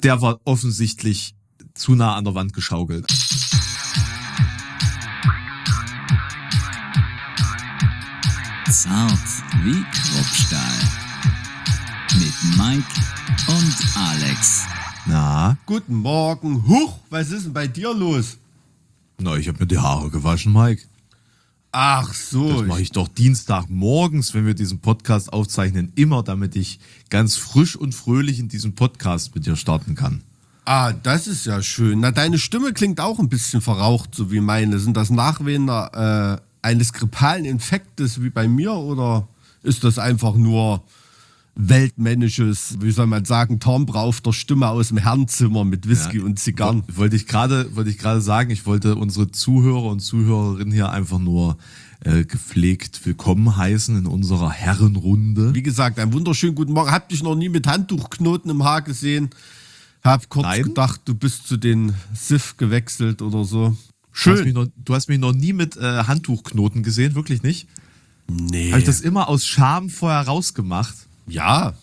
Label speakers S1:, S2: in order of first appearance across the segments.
S1: Der war offensichtlich zu nah an der Wand geschaukelt.
S2: Zart wie Kruppstahl. Mit Mike und Alex.
S1: Na?
S3: Guten Morgen. Huch, was ist denn bei dir los?
S1: Na, ich habe mir die Haare gewaschen, Mike.
S3: Ach so.
S1: Das mache ich doch Dienstagmorgens, wenn wir diesen Podcast aufzeichnen, immer, damit ich ganz frisch und fröhlich in diesen Podcast mit dir starten kann.
S3: Ah, das ist ja schön. Na, deine Stimme klingt auch ein bisschen verraucht, so wie meine. Sind das Nachwehen eines grippalen Infektes wie bei mir oder ist das einfach nur weltmännisches, wie soll man sagen, Timbre auf der Stimme aus dem Herrenzimmer mit Whisky und Zigarren?
S1: Wollte ich gerade sagen, ich wollte unsere Zuhörer und Zuhörerinnen hier einfach nur gepflegt willkommen heißen in unserer Herrenrunde.
S3: Wie gesagt, einen wunderschönen guten Morgen. Hab dich noch nie mit Handtuchknoten im Haar gesehen. Hab kurz gedacht, du bist zu den SIF gewechselt oder so. Schön.
S1: Du hast mich noch nie mit Handtuchknoten gesehen, wirklich nicht?
S3: Nee.
S1: Habe ich das immer aus Scham vorher rausgemacht?
S3: Ja.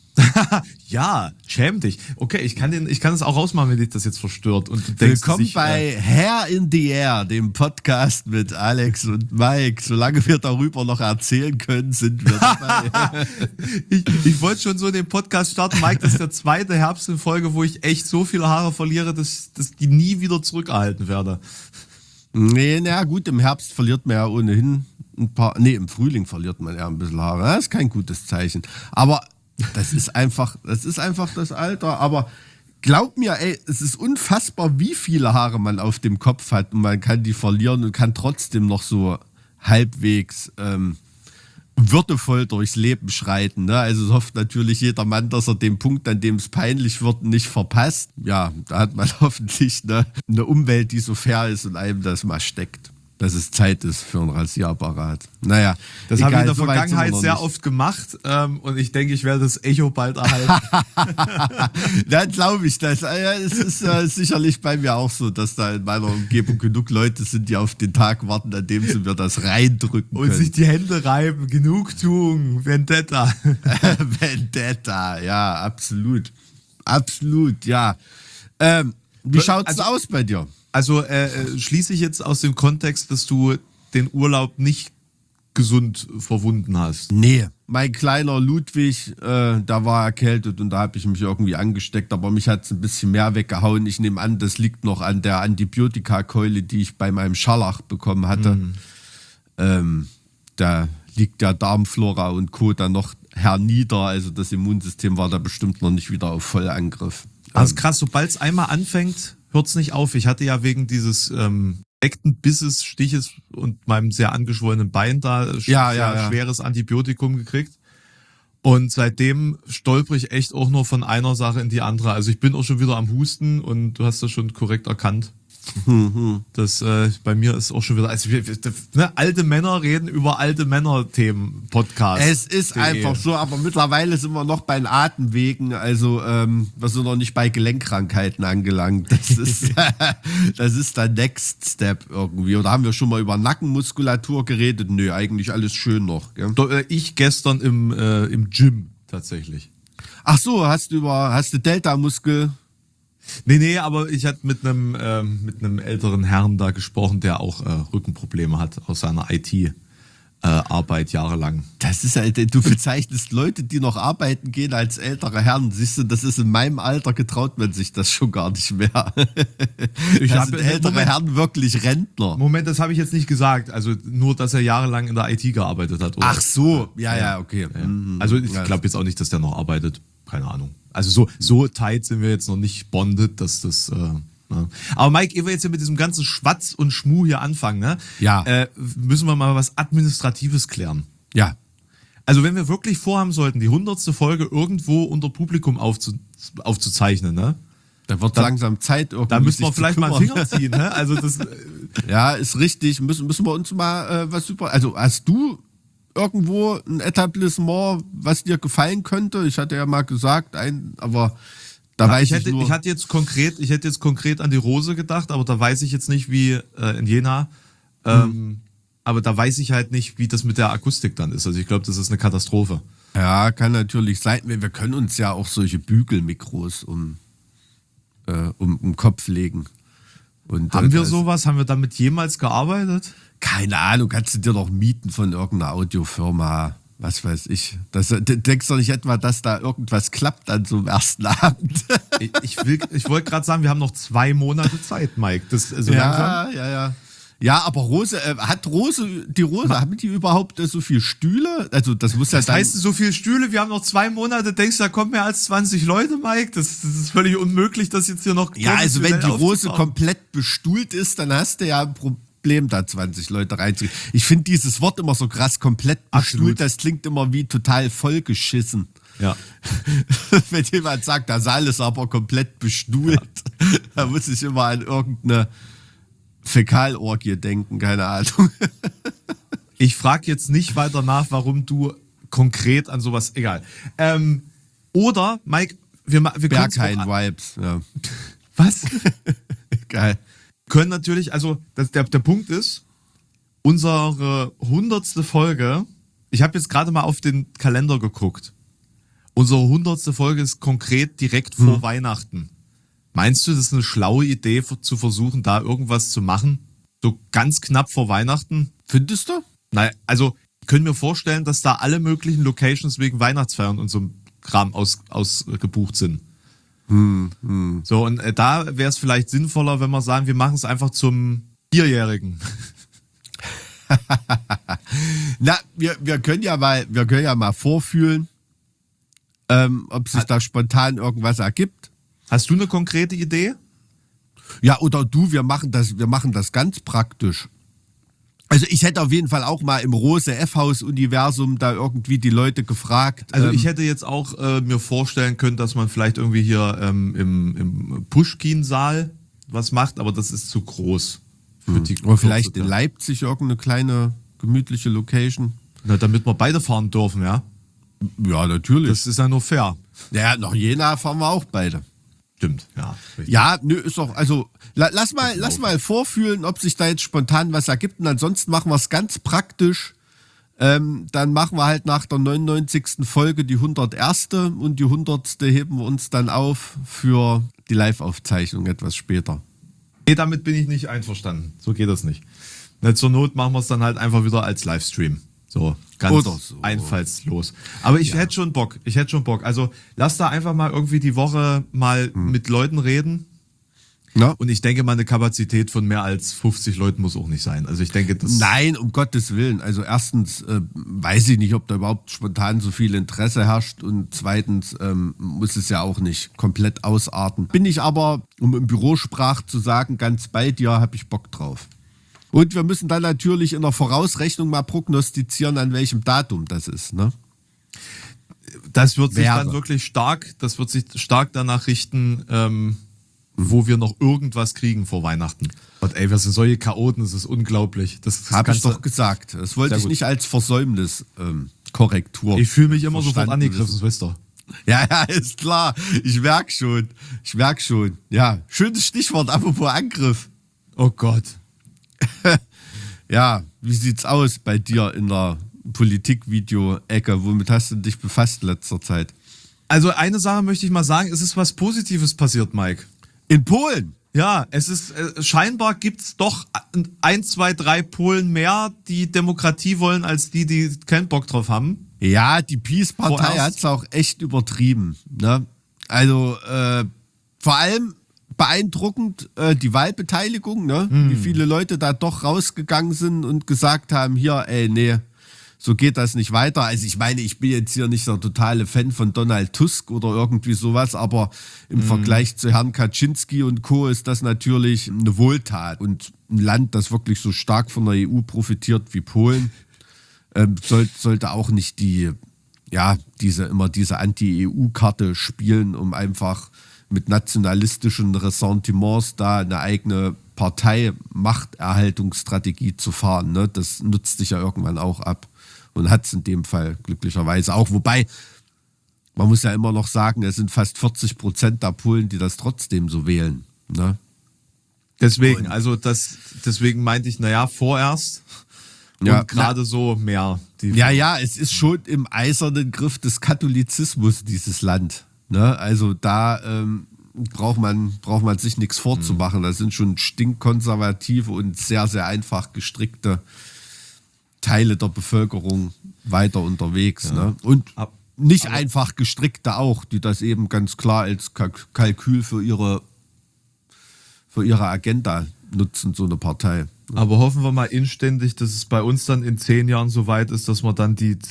S1: Ja, schäm dich. Okay, ich kann es auch rausmachen, wenn dich das jetzt verstört. Und du denkst,
S3: willkommen bei Hair in the Air, dem Podcast mit Alex und Mike. Solange wir darüber noch erzählen können, sind wir dabei.
S1: ich wollte schon so in den Podcast starten, Mike, das ist der zweite Herbst in Folge, wo ich echt so viele Haare verliere, dass die nie wieder zurückerhalten werde.
S3: Nee, na gut, im Herbst verliert man ja ohnehin ein paar. Nee, im Frühling verliert man ja ein bisschen Haare. Das ist kein gutes Zeichen. Aber das ist einfach das Alter. Aber glaub mir, ey, es ist unfassbar, wie viele Haare man auf dem Kopf hat. Und man kann die verlieren und kann trotzdem noch so halbwegs würdevoll durchs Leben schreiten. Ne? Also es hofft natürlich jeder Mann, dass er den Punkt, an dem es peinlich wird, nicht verpasst. Ja, da hat man hoffentlich eine Umwelt, die so fair ist und einem das mal steckt. Dass es Zeit ist für einen Rasierapparat. Naja,
S1: das habe ich in der Vergangenheit sehr oft gemacht und ich denke, ich werde das Echo bald erhalten.
S3: Dann glaube ich das. Es ist sicherlich bei mir auch so, dass da in meiner Umgebung genug Leute sind, die auf den Tag warten, an dem sie mir das reindrücken können.
S1: Und sich die Hände reiben. Genugtuung, Vendetta.
S3: Vendetta, ja, absolut. Absolut, ja. Wie schaut's aus bei dir?
S1: Also schließe ich jetzt aus dem Kontext, dass du den Urlaub nicht gesund verwunden hast?
S3: Nee, mein kleiner Ludwig, da war erkältet und da habe ich mich irgendwie angesteckt, aber mich hat es ein bisschen mehr weggehauen. Ich nehme an, das liegt noch an der Antibiotikakeule, die ich bei meinem Scharlach bekommen hatte. Da liegt der Darmflora und Co. dann noch hernieder, also das Immunsystem war da bestimmt noch nicht wieder auf Vollangriff.
S1: Also krass, sobald es einmal anfängt, hört es nicht auf. Ich hatte ja wegen dieses direkten Bisses, Stiches und meinem sehr angeschwollenen Bein da schweres Antibiotikum gekriegt. Und seitdem stolper ich echt auch nur von einer Sache in die andere. Also ich bin auch schon wieder am Husten und du hast das schon korrekt erkannt. Das bei mir ist auch schon wieder, also alte Männer reden über alte Männer-Themen, Podcast.
S3: Es ist einfach so, aber mittlerweile sind wir noch bei den Atemwegen, also wir sind noch nicht bei Gelenkkrankheiten angelangt. Das ist der Next Step irgendwie. Oder haben wir schon mal über Nackenmuskulatur geredet? Nö, eigentlich alles schön noch. Gell?
S1: Ich gestern im Gym tatsächlich.
S3: Ach so, hast du Delta-Muskel?
S1: Nee, aber ich hatte mit einem älteren Herrn da gesprochen, der auch Rückenprobleme hat aus seiner IT-Arbeit jahrelang.
S3: Das ist halt, du bezeichnest Leute, die noch arbeiten gehen, als ältere Herren. Siehst du, das ist in meinem Alter, getraut man sich das schon gar nicht mehr. Ältere Herren wirklich Rentner.
S1: Moment, das habe ich jetzt nicht gesagt. Also nur, dass er jahrelang in der IT gearbeitet hat. Oder?
S3: Ach so, ja, okay.
S1: Ja. Also ich glaube jetzt auch nicht, dass der noch arbeitet. Keine Ahnung. Also so tight sind wir jetzt noch nicht bonded, dass das. Ne? Aber Mike, ehe wir jetzt hier mit diesem ganzen Schwatz und Schmuh hier anfangen, ne?
S3: Ja.
S1: Müssen wir mal was Administratives klären.
S3: Ja.
S1: Also wenn wir wirklich vorhaben sollten, die 100. Folge irgendwo unter Publikum aufzuzeichnen, ne?
S3: Da wird langsam Zeit irgendwie.
S1: Da müssen wir vielleicht mal einen Finger ziehen, ne? Also das.
S3: Ja, ist richtig. Müssen wir uns mal was super. Also hast du irgendwo ein Etablissement, was dir gefallen könnte? Ich hatte ja mal gesagt, aber da weiß ich nur.
S1: Ich hätte jetzt konkret an die Rose gedacht, aber da weiß ich jetzt nicht, wie in Jena. Aber da weiß ich halt nicht, wie das mit der Akustik dann ist. Also ich glaube, das ist eine Katastrophe.
S3: Ja, kann natürlich sein. Wir können uns ja auch solche Bügelmikros um den Kopf legen. Und,
S1: haben wir sowas? Haben wir damit jemals gearbeitet?
S3: Keine Ahnung, kannst du dir doch mieten von irgendeiner Audiofirma, was weiß ich. Denkst du nicht etwa, dass da irgendwas klappt an so einem ersten Abend?
S1: Ich wollte gerade sagen, wir haben noch 2 Monate Zeit, Mike.
S3: Ja. Ja, aber haben die überhaupt so viele Stühle? Also das muss ja
S1: das heißt, so viele Stühle, wir haben noch 2 Monate, denkst du, da kommen mehr als 20 Leute, Mike? Das ist völlig unmöglich, dass jetzt hier noch...
S3: Ja, also wenn die Rose komplett bestuhlt ist, dann hast du ja ein Problem, da 20 Leute reinzukriegen. Ich finde dieses Wort immer so krass, komplett bestuhlt, absolut. Das klingt immer wie total vollgeschissen.
S1: Ja.
S3: Wenn jemand sagt, der Saal ist aber komplett bestuhlt, da muss ich immer an irgendeine Fäkalorgie denken, keine Ahnung.
S1: Ich frage jetzt nicht weiter nach, warum du konkret an sowas, egal. Oder, Mike, wir
S3: Berghain-Vibes, ja.
S1: Was?
S3: Geil.
S1: Können natürlich, also der Punkt ist, unsere 100. Folge, ich habe jetzt gerade mal auf den Kalender geguckt, unsere 100. Folge ist konkret direkt vor Weihnachten. Meinst du, das ist eine schlaue Idee, zu versuchen, da irgendwas zu machen? So ganz knapp vor Weihnachten?
S3: Findest du?
S1: Naja, also ich könnte mir vorstellen, dass da alle möglichen Locations wegen Weihnachtsfeiern und so einem Kram ausgebucht sind. So, und da wäre es vielleicht sinnvoller, wenn wir sagen, wir machen es einfach zum 4-Jährigen.
S3: Na, wir können ja mal vorfühlen, ob sich da spontan irgendwas ergibt.
S1: Hast du eine konkrete Idee?
S3: Ja, oder wir machen das ganz praktisch. Also ich hätte auf jeden Fall auch mal im Rose F-Haus-Universum da irgendwie die Leute gefragt.
S1: Also ich hätte jetzt auch mir vorstellen können, dass man vielleicht irgendwie hier im Puschkin-Saal was macht, aber das ist zu groß.
S3: Oder vielleicht in Leipzig irgendeine kleine gemütliche Location.
S1: Na, damit wir beide fahren dürfen, ja?
S3: Ja, natürlich.
S1: Das ist ja nur fair.
S3: Ja, nach Jena fahren wir auch beide.
S1: Stimmt, ja. Richtig.
S3: Ja, nö, ist doch, also lass mal vorfühlen, ob sich da jetzt spontan was ergibt. Und ansonsten machen wir es ganz praktisch. Dann machen wir halt nach der 99. Folge die 101. und die 100. heben wir uns dann auf für die Live-Aufzeichnung etwas später.
S1: Nee, damit bin ich nicht einverstanden. So geht das nicht. Zur Not machen wir es dann halt einfach wieder als Livestream. So, ganz einfallslos. Aber ich hätte schon Bock. Also lass da einfach mal irgendwie die Woche mal mit Leuten reden.
S3: Ja.
S1: Und ich denke mal, eine Kapazität von mehr als 50 Leuten muss auch nicht sein. Also ich denke, das...
S3: Nein, um Gottes Willen. Also erstens weiß ich nicht, ob da überhaupt spontan so viel Interesse herrscht. Und zweitens muss es ja auch nicht komplett ausarten. Bin ich aber, um im Bürosprach zu sagen, ganz bei dir, habe ich Bock drauf. Und wir müssen dann natürlich in der Vorausrechnung mal prognostizieren, an welchem Datum das ist, ne?
S1: Das wird sich dann wirklich stark danach richten, wo wir noch irgendwas kriegen vor Weihnachten. Und ey, wir sind solche Chaoten, das ist unglaublich. Das
S3: habe ich doch gesagt. Das wollte ich nicht als Versäumnis Korrektur.
S1: Ich fühle mich immer sofort angegriffen, das wisst ihr.
S3: Ja, ist klar. Ich merk schon. Ja, schönes Stichwort, apropos Angriff.
S1: Oh Gott.
S3: Ja, wie sieht's aus bei dir in der Politikvideo-Ecke? Womit hast du dich befasst in letzter Zeit?
S1: Also eine Sache möchte ich mal sagen, es ist was Positives passiert, Mike.
S3: In Polen?
S1: Ja, es ist scheinbar gibt's doch 1, 2, 3 Polen mehr, die Demokratie wollen, als die keinen Bock drauf haben.
S3: Ja, die Peace-Partei hat's auch echt übertrieben. Ne? Also vor allem beeindruckend die Wahlbeteiligung, ne? Wie viele Leute da doch rausgegangen sind und gesagt haben, hier, nee, so geht das nicht weiter. Also ich meine, ich bin jetzt hier nicht der totale Fan von Donald Tusk oder irgendwie sowas, aber im Vergleich zu Herrn Kaczynski und Co. ist das natürlich eine Wohltat. Und ein Land, das wirklich so stark von der EU profitiert wie Polen, sollte auch nicht diese Anti-EU-Karte spielen, um einfach mit nationalistischen Ressentiments da eine eigene Partei-Machterhaltungsstrategie zu fahren. Ne? Das nutzt sich ja irgendwann auch ab und hat es in dem Fall glücklicherweise auch. Wobei, man muss ja immer noch sagen, es sind fast 40% der Polen, die das trotzdem so wählen. Ne?
S1: Deswegen meinte ich, vorerst und gerade so mehr.
S3: Ja, es ist schon im eisernen Griff des Katholizismus, dieses Land. Ne? Also da braucht man sich nichts vorzumachen. Das sind schon stinkkonservative und sehr, sehr einfach gestrickte Teile der Bevölkerung weiter unterwegs. Ja. Ne? Und nicht einfach gestrickte auch, die das eben ganz klar als Kalkül für ihre Agenda nutzen, so eine Partei.
S1: Aber hoffen wir mal inständig, dass es bei uns dann in 10 Jahren so weit ist, dass wir dann die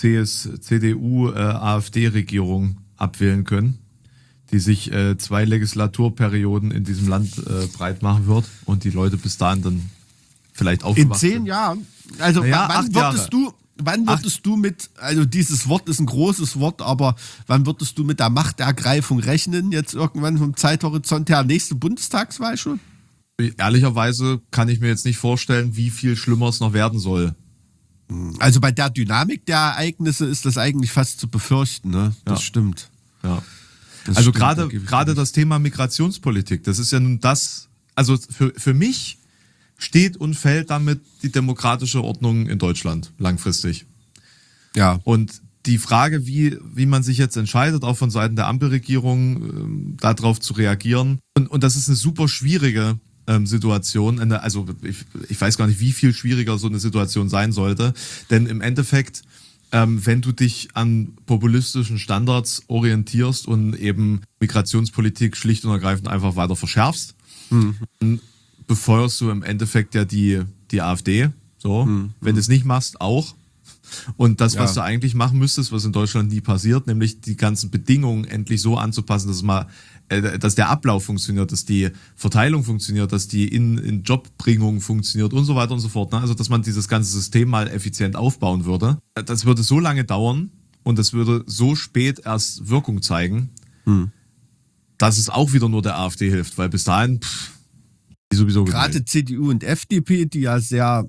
S1: CDU-AfD-Regierung abwählen können, die sich 2 Legislaturperioden in diesem Land breit machen wird und die Leute bis dahin dann vielleicht aufgewacht
S3: sind. In 10 Jahren? Also wann würdest du mit, also dieses Wort ist ein großes Wort, aber wann würdest du mit der Machtergreifung rechnen, jetzt irgendwann vom Zeithorizont her? Nächste Bundestagswahl schon?
S1: Ehrlicherweise kann ich mir jetzt nicht vorstellen, wie viel schlimmer es noch werden soll.
S3: Also bei der Dynamik der Ereignisse ist das eigentlich fast zu befürchten, ne? Das stimmt.
S1: Ja. Also gerade das Thema Migrationspolitik, das ist ja nun das, also für mich steht und fällt damit die demokratische Ordnung in Deutschland langfristig.
S3: Ja.
S1: Und die Frage, wie man sich jetzt entscheidet, auch von Seiten der Ampelregierung, darauf zu reagieren. Und das ist eine super schwierige Situation. Also ich weiß gar nicht, wie viel schwieriger so eine Situation sein sollte. Denn im Endeffekt, wenn du dich an populistischen Standards orientierst und eben Migrationspolitik schlicht und ergreifend einfach weiter verschärfst, dann befeuerst du im Endeffekt ja die AfD. So, wenn du es nicht machst, auch. Und das, was du eigentlich machen müsstest, was in Deutschland nie passiert, nämlich die ganzen Bedingungen endlich so anzupassen, dass der Ablauf funktioniert, dass die Verteilung funktioniert, dass die in Jobbringung funktioniert und so weiter und so fort. Also, dass man dieses ganze System mal effizient aufbauen würde. Das würde so lange dauern und das würde so spät erst Wirkung zeigen, dass es auch wieder nur der AfD hilft, weil bis dahin sowieso
S3: gerade CDU und FDP, die ja sehr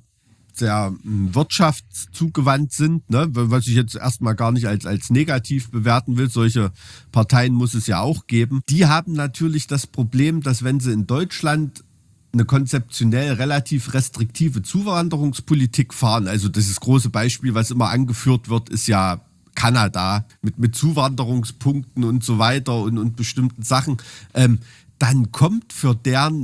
S3: wirtschaftszugwandt sind, ne? Was ich jetzt erstmal gar nicht als negativ bewerten will. Solche Parteien muss es ja auch geben. Die haben natürlich das Problem, dass wenn sie in Deutschland eine konzeptionell relativ restriktive Zuwanderungspolitik fahren, also das große Beispiel, was immer angeführt wird, ist ja Kanada mit Zuwanderungspunkten und so weiter und bestimmten Sachen, dann kommt für deren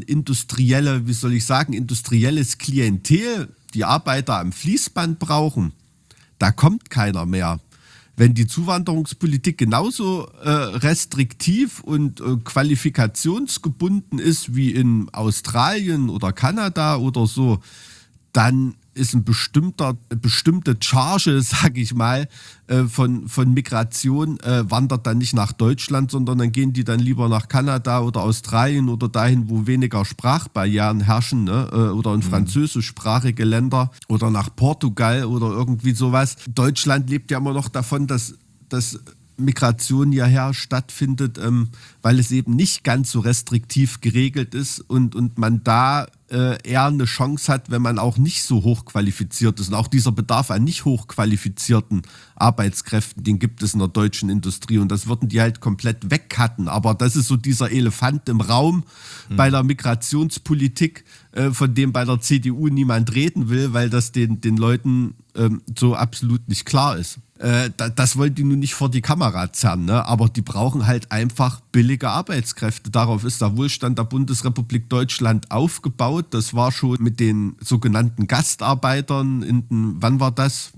S3: industrielles Klientel, die Arbeiter am Fließband brauchen, da kommt keiner mehr. Wenn die Zuwanderungspolitik genauso restriktiv und qualifikationsgebunden ist wie in Australien oder Kanada oder so, dann ist eine bestimmte Charge, sage ich mal, von Migration wandert dann nicht nach Deutschland, sondern dann gehen die dann lieber nach Kanada oder Australien oder dahin, wo weniger Sprachbarrieren herrschen, ne? Oder in französischsprachige Länder oder nach Portugal oder irgendwie sowas. Deutschland lebt ja immer noch davon, dass Migration hierher stattfindet, weil es eben nicht ganz so restriktiv geregelt ist und man da eher eine Chance hat, wenn man auch nicht so hochqualifiziert ist. Und auch dieser Bedarf an nicht hochqualifizierten Arbeitskräften, den gibt es in der deutschen Industrie und das würden die halt komplett wegcutten. Aber das ist so dieser Elefant im Raum bei der Migrationspolitik, von dem bei der CDU niemand reden will, weil das den Leuten so absolut nicht klar ist. Das wollen die nun nicht vor die Kamera zerren, ne? Aber die brauchen halt einfach billige Arbeitskräfte. Darauf ist der Wohlstand der Bundesrepublik Deutschland aufgebaut. Das war schon mit den sogenannten Gastarbeitern wann war das?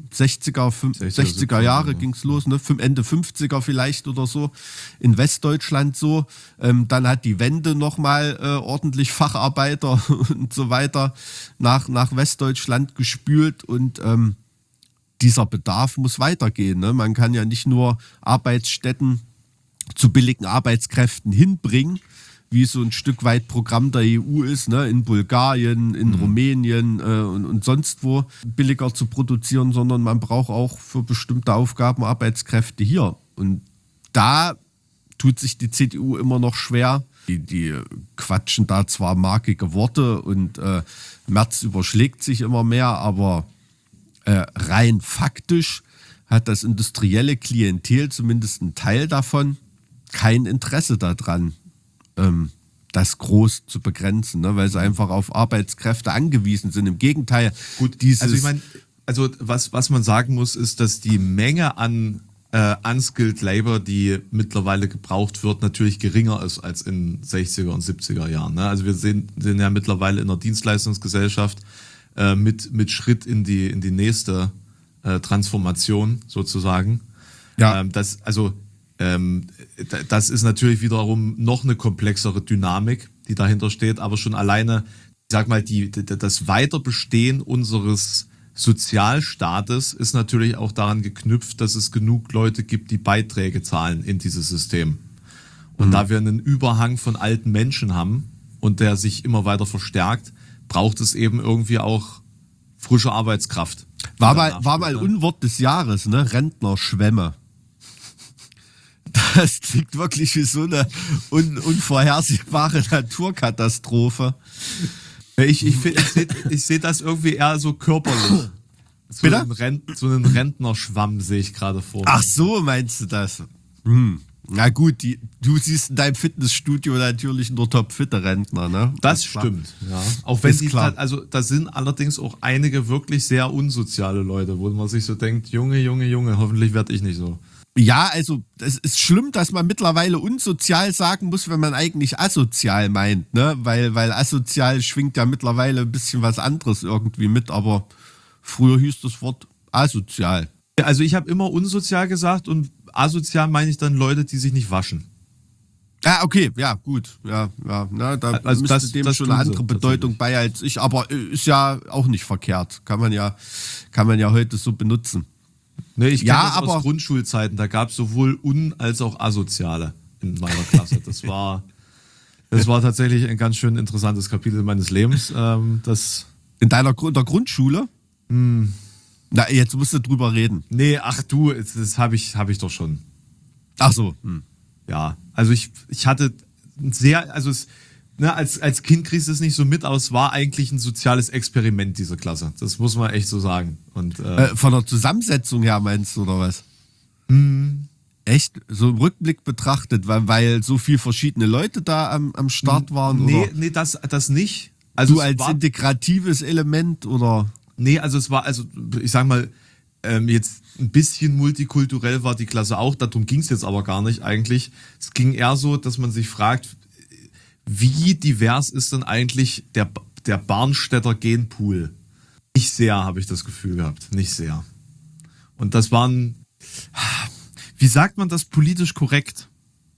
S3: 60er Jahre ging es los, ne? Ende 50er vielleicht oder so, in Westdeutschland so. Dann hat die Wende nochmal ordentlich Facharbeiter und so weiter nach Westdeutschland gespült und dieser Bedarf muss weitergehen. Ne? Man kann ja nicht nur Arbeitsstätten zu billigen Arbeitskräften hinbringen, wie so ein Stück weit Programm der EU ist, ne? In Bulgarien, in Rumänien und sonst wo billiger zu produzieren, sondern man braucht auch für bestimmte Aufgaben Arbeitskräfte hier. Und da tut sich die CDU immer noch schwer. Die quatschen da zwar markige Worte und Merz überschlägt sich immer mehr, aber rein faktisch hat das industrielle Klientel, zumindest ein Teil davon, kein Interesse daran, das groß zu begrenzen, ne? Weil sie einfach auf Arbeitskräfte angewiesen sind. Im Gegenteil.
S1: Gut, also ich meine, was man sagen muss, ist, dass die Menge an Unskilled Labor, die mittlerweile gebraucht wird, natürlich geringer ist als in 60er und 70er Jahren. Ne? Also wir sind ja mittlerweile in einer Dienstleistungsgesellsft mit Schritt in die nächste Transformation sozusagen.
S3: Ja.
S1: Das ist natürlich wiederum noch eine komplexere Dynamik, die dahinter steht, aber schon alleine, ich sag mal, das Weiterbestehen unseres Sozialstaates ist natürlich auch daran geknüpft, dass es genug Leute gibt, die Beiträge zahlen in dieses System. Und da wir einen Überhang von alten Menschen haben und der sich immer weiter verstärkt, braucht es eben irgendwie auch frische Arbeitskraft.
S3: War mal Unwort des Jahres, ne? Rentnerschwämme. Das klingt wirklich wie so eine unvorhersehbare Naturkatastrophe.
S1: Ich sehe das irgendwie eher so körperlich. So einen Rentnerschwamm sehe ich gerade vor mir.
S3: Ach so, meinst du das? Na gut, du siehst in deinem Fitnessstudio natürlich nur topfitte Rentner, ne?
S1: Das stimmt, ja. Auch wenn da sind allerdings auch einige wirklich sehr unsoziale Leute, wo man sich so denkt, Junge, hoffentlich werde ich nicht so.
S3: Ja, also es ist schlimm, dass man mittlerweile unsozial sagen muss, wenn man eigentlich asozial meint, ne? Weil asozial schwingt ja mittlerweile ein bisschen was anderes irgendwie mit, aber früher hieß das Wort asozial.
S1: Also ich habe immer unsozial gesagt und asozial meine ich dann Leute, die sich nicht waschen.
S3: Ah, okay, ja, gut. Ja, na, da
S1: also
S3: müsste dem schon eine andere Bedeutung bei als ich, aber ist ja auch nicht verkehrt. Kann man ja heute so benutzen.
S1: Nee, ich kenne das aus Grundschulzeiten, da gab es sowohl als auch Asoziale in meiner Klasse. Das war tatsächlich ein ganz schön interessantes Kapitel meines Lebens.
S3: In der Grundschule? Na, jetzt musst du drüber reden.
S1: Nee, ach du, das hab ich doch schon.
S3: Ach so.
S1: Ja, also ich hatte als Kind kriegst du es nicht so mit, aber es war eigentlich ein soziales Experiment, diese Klasse. Das muss man echt so sagen. Und,
S3: von der Zusammensetzung her meinst du, oder was? Echt? So im Rückblick betrachtet, weil so viele verschiedene Leute da am Start waren?
S1: Nee, das nicht. Also
S3: du als integratives Element, oder?
S1: Nee, ich sag mal, jetzt ein bisschen multikulturell war die Klasse auch, darum ging es jetzt aber gar nicht eigentlich. Es ging eher so, dass man sich fragt, wie divers ist denn eigentlich der Barnstädter Genpool? Nicht sehr, habe ich das Gefühl gehabt. Nicht sehr. Und das waren, wie sagt man das politisch korrekt?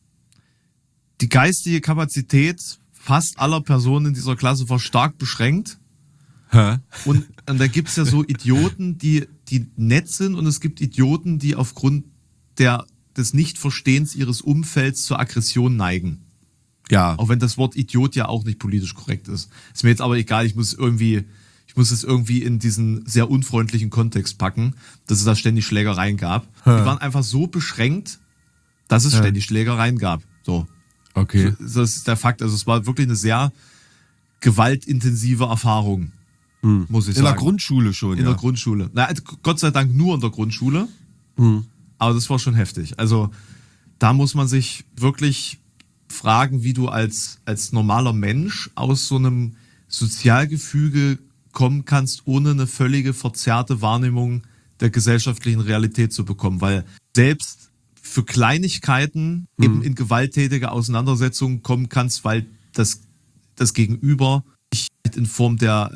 S1: Die geistige Kapazität fast aller Personen in dieser Klasse war stark beschränkt. Und da gibt es ja so Idioten, die nett sind, und es gibt Idioten, die aufgrund des Nichtverstehens ihres Umfelds zur Aggression neigen.
S3: Ja.
S1: Auch wenn das Wort Idiot ja auch nicht politisch korrekt ist. Ist mir jetzt aber egal, ich muss es irgendwie in diesen sehr unfreundlichen Kontext packen, dass es da ständig Schlägereien gab. Die waren einfach so beschränkt, dass es ständig Schlägereien gab. So.
S3: Okay.
S1: Das ist der Fakt. Also es war wirklich eine sehr gewaltintensive Erfahrung, muss ich sagen.
S3: In der Grundschule schon,
S1: In der Grundschule. Na, Gott sei Dank nur in der Grundschule. Aber das war schon heftig. Also da muss man sich wirklich fragen, wie du als normaler Mensch aus so einem Sozialgefüge kommen kannst, ohne eine völlige verzerrte Wahrnehmung der gesellschaftlichen Realität zu bekommen. Weil selbst für Kleinigkeiten eben in gewalttätige Auseinandersetzungen kommen kannst, weil das Gegenüber dich in Form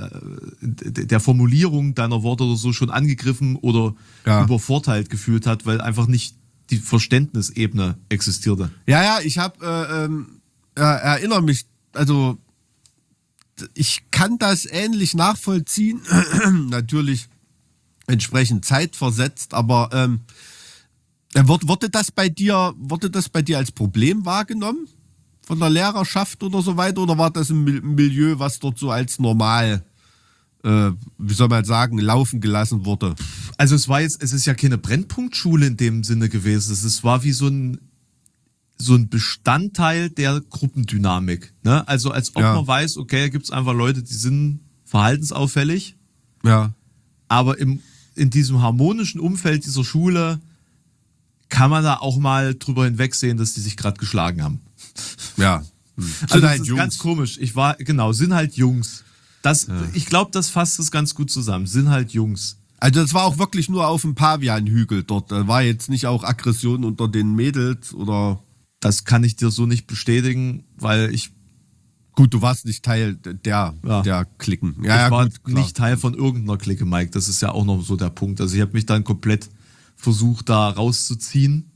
S1: der Formulierung deiner Worte oder so schon angegriffen oder übervorteilt gefühlt hat, weil einfach nicht die Verständnisebene existierte.
S3: Ja, ich erinnere mich, also ich kann das ähnlich nachvollziehen, natürlich entsprechend zeitversetzt, aber wurde das bei dir als Problem wahrgenommen von der Lehrerschaft oder so weiter, oder war das ein Milieu, was dort so als normal, wie soll man sagen, laufen gelassen wurde?
S1: Also es ist ja keine Brennpunktschule in dem Sinne gewesen. Es war wie so ein Bestandteil der Gruppendynamik. Ne? Also als ob man weiß, okay, da gibt es einfach Leute, die sind verhaltensauffällig.
S3: Ja. Aber
S1: in diesem harmonischen Umfeld dieser Schule kann man da auch mal drüber hinwegsehen, dass die sich gerade geschlagen haben.
S3: Ja.
S1: Also das ist ganz komisch. Sind halt Jungs. Ich glaube, das fasst es ganz gut zusammen. Sind halt Jungs.
S3: Also das war auch wirklich nur auf dem Pavianhügel dort. Da war jetzt nicht auch Aggression unter den Mädels oder...
S1: Das kann ich dir so nicht bestätigen, weil ich...
S3: Gut, du warst nicht Teil der Klicken.
S1: Ja, ich war nicht Teil von irgendeiner Clique, Mike. Das ist ja auch noch so der Punkt. Also ich habe mich dann komplett versucht, da rauszuziehen,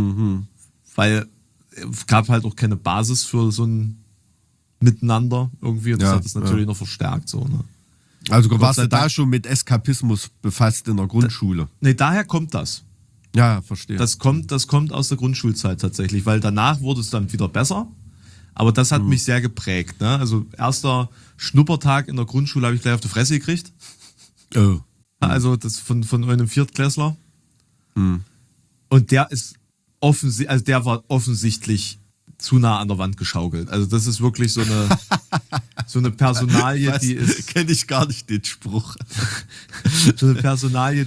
S1: weil es gab halt auch keine Basis für so ein Miteinander irgendwie. Und das hat es natürlich noch verstärkt. So, ne?
S3: Also warst du da schon mit Eskapismus befasst in der Grundschule?
S1: Nee, daher kommt das.
S3: Ja, verstehe.
S1: Das kommt aus der Grundschulzeit tatsächlich, weil danach wurde es dann wieder besser. Aber das hat mich sehr geprägt. Ne? Also erster Schnuppertag in der Grundschule habe ich gleich auf die Fresse gekriegt.
S3: Oh.
S1: Also das von einem Viertklässler. Und der ist der war offensichtlich zu nah an der Wand geschaukelt. Also das ist wirklich so eine Personalie, die ist...
S3: Kenne ich gar nicht, den Spruch.
S1: So eine Personalie,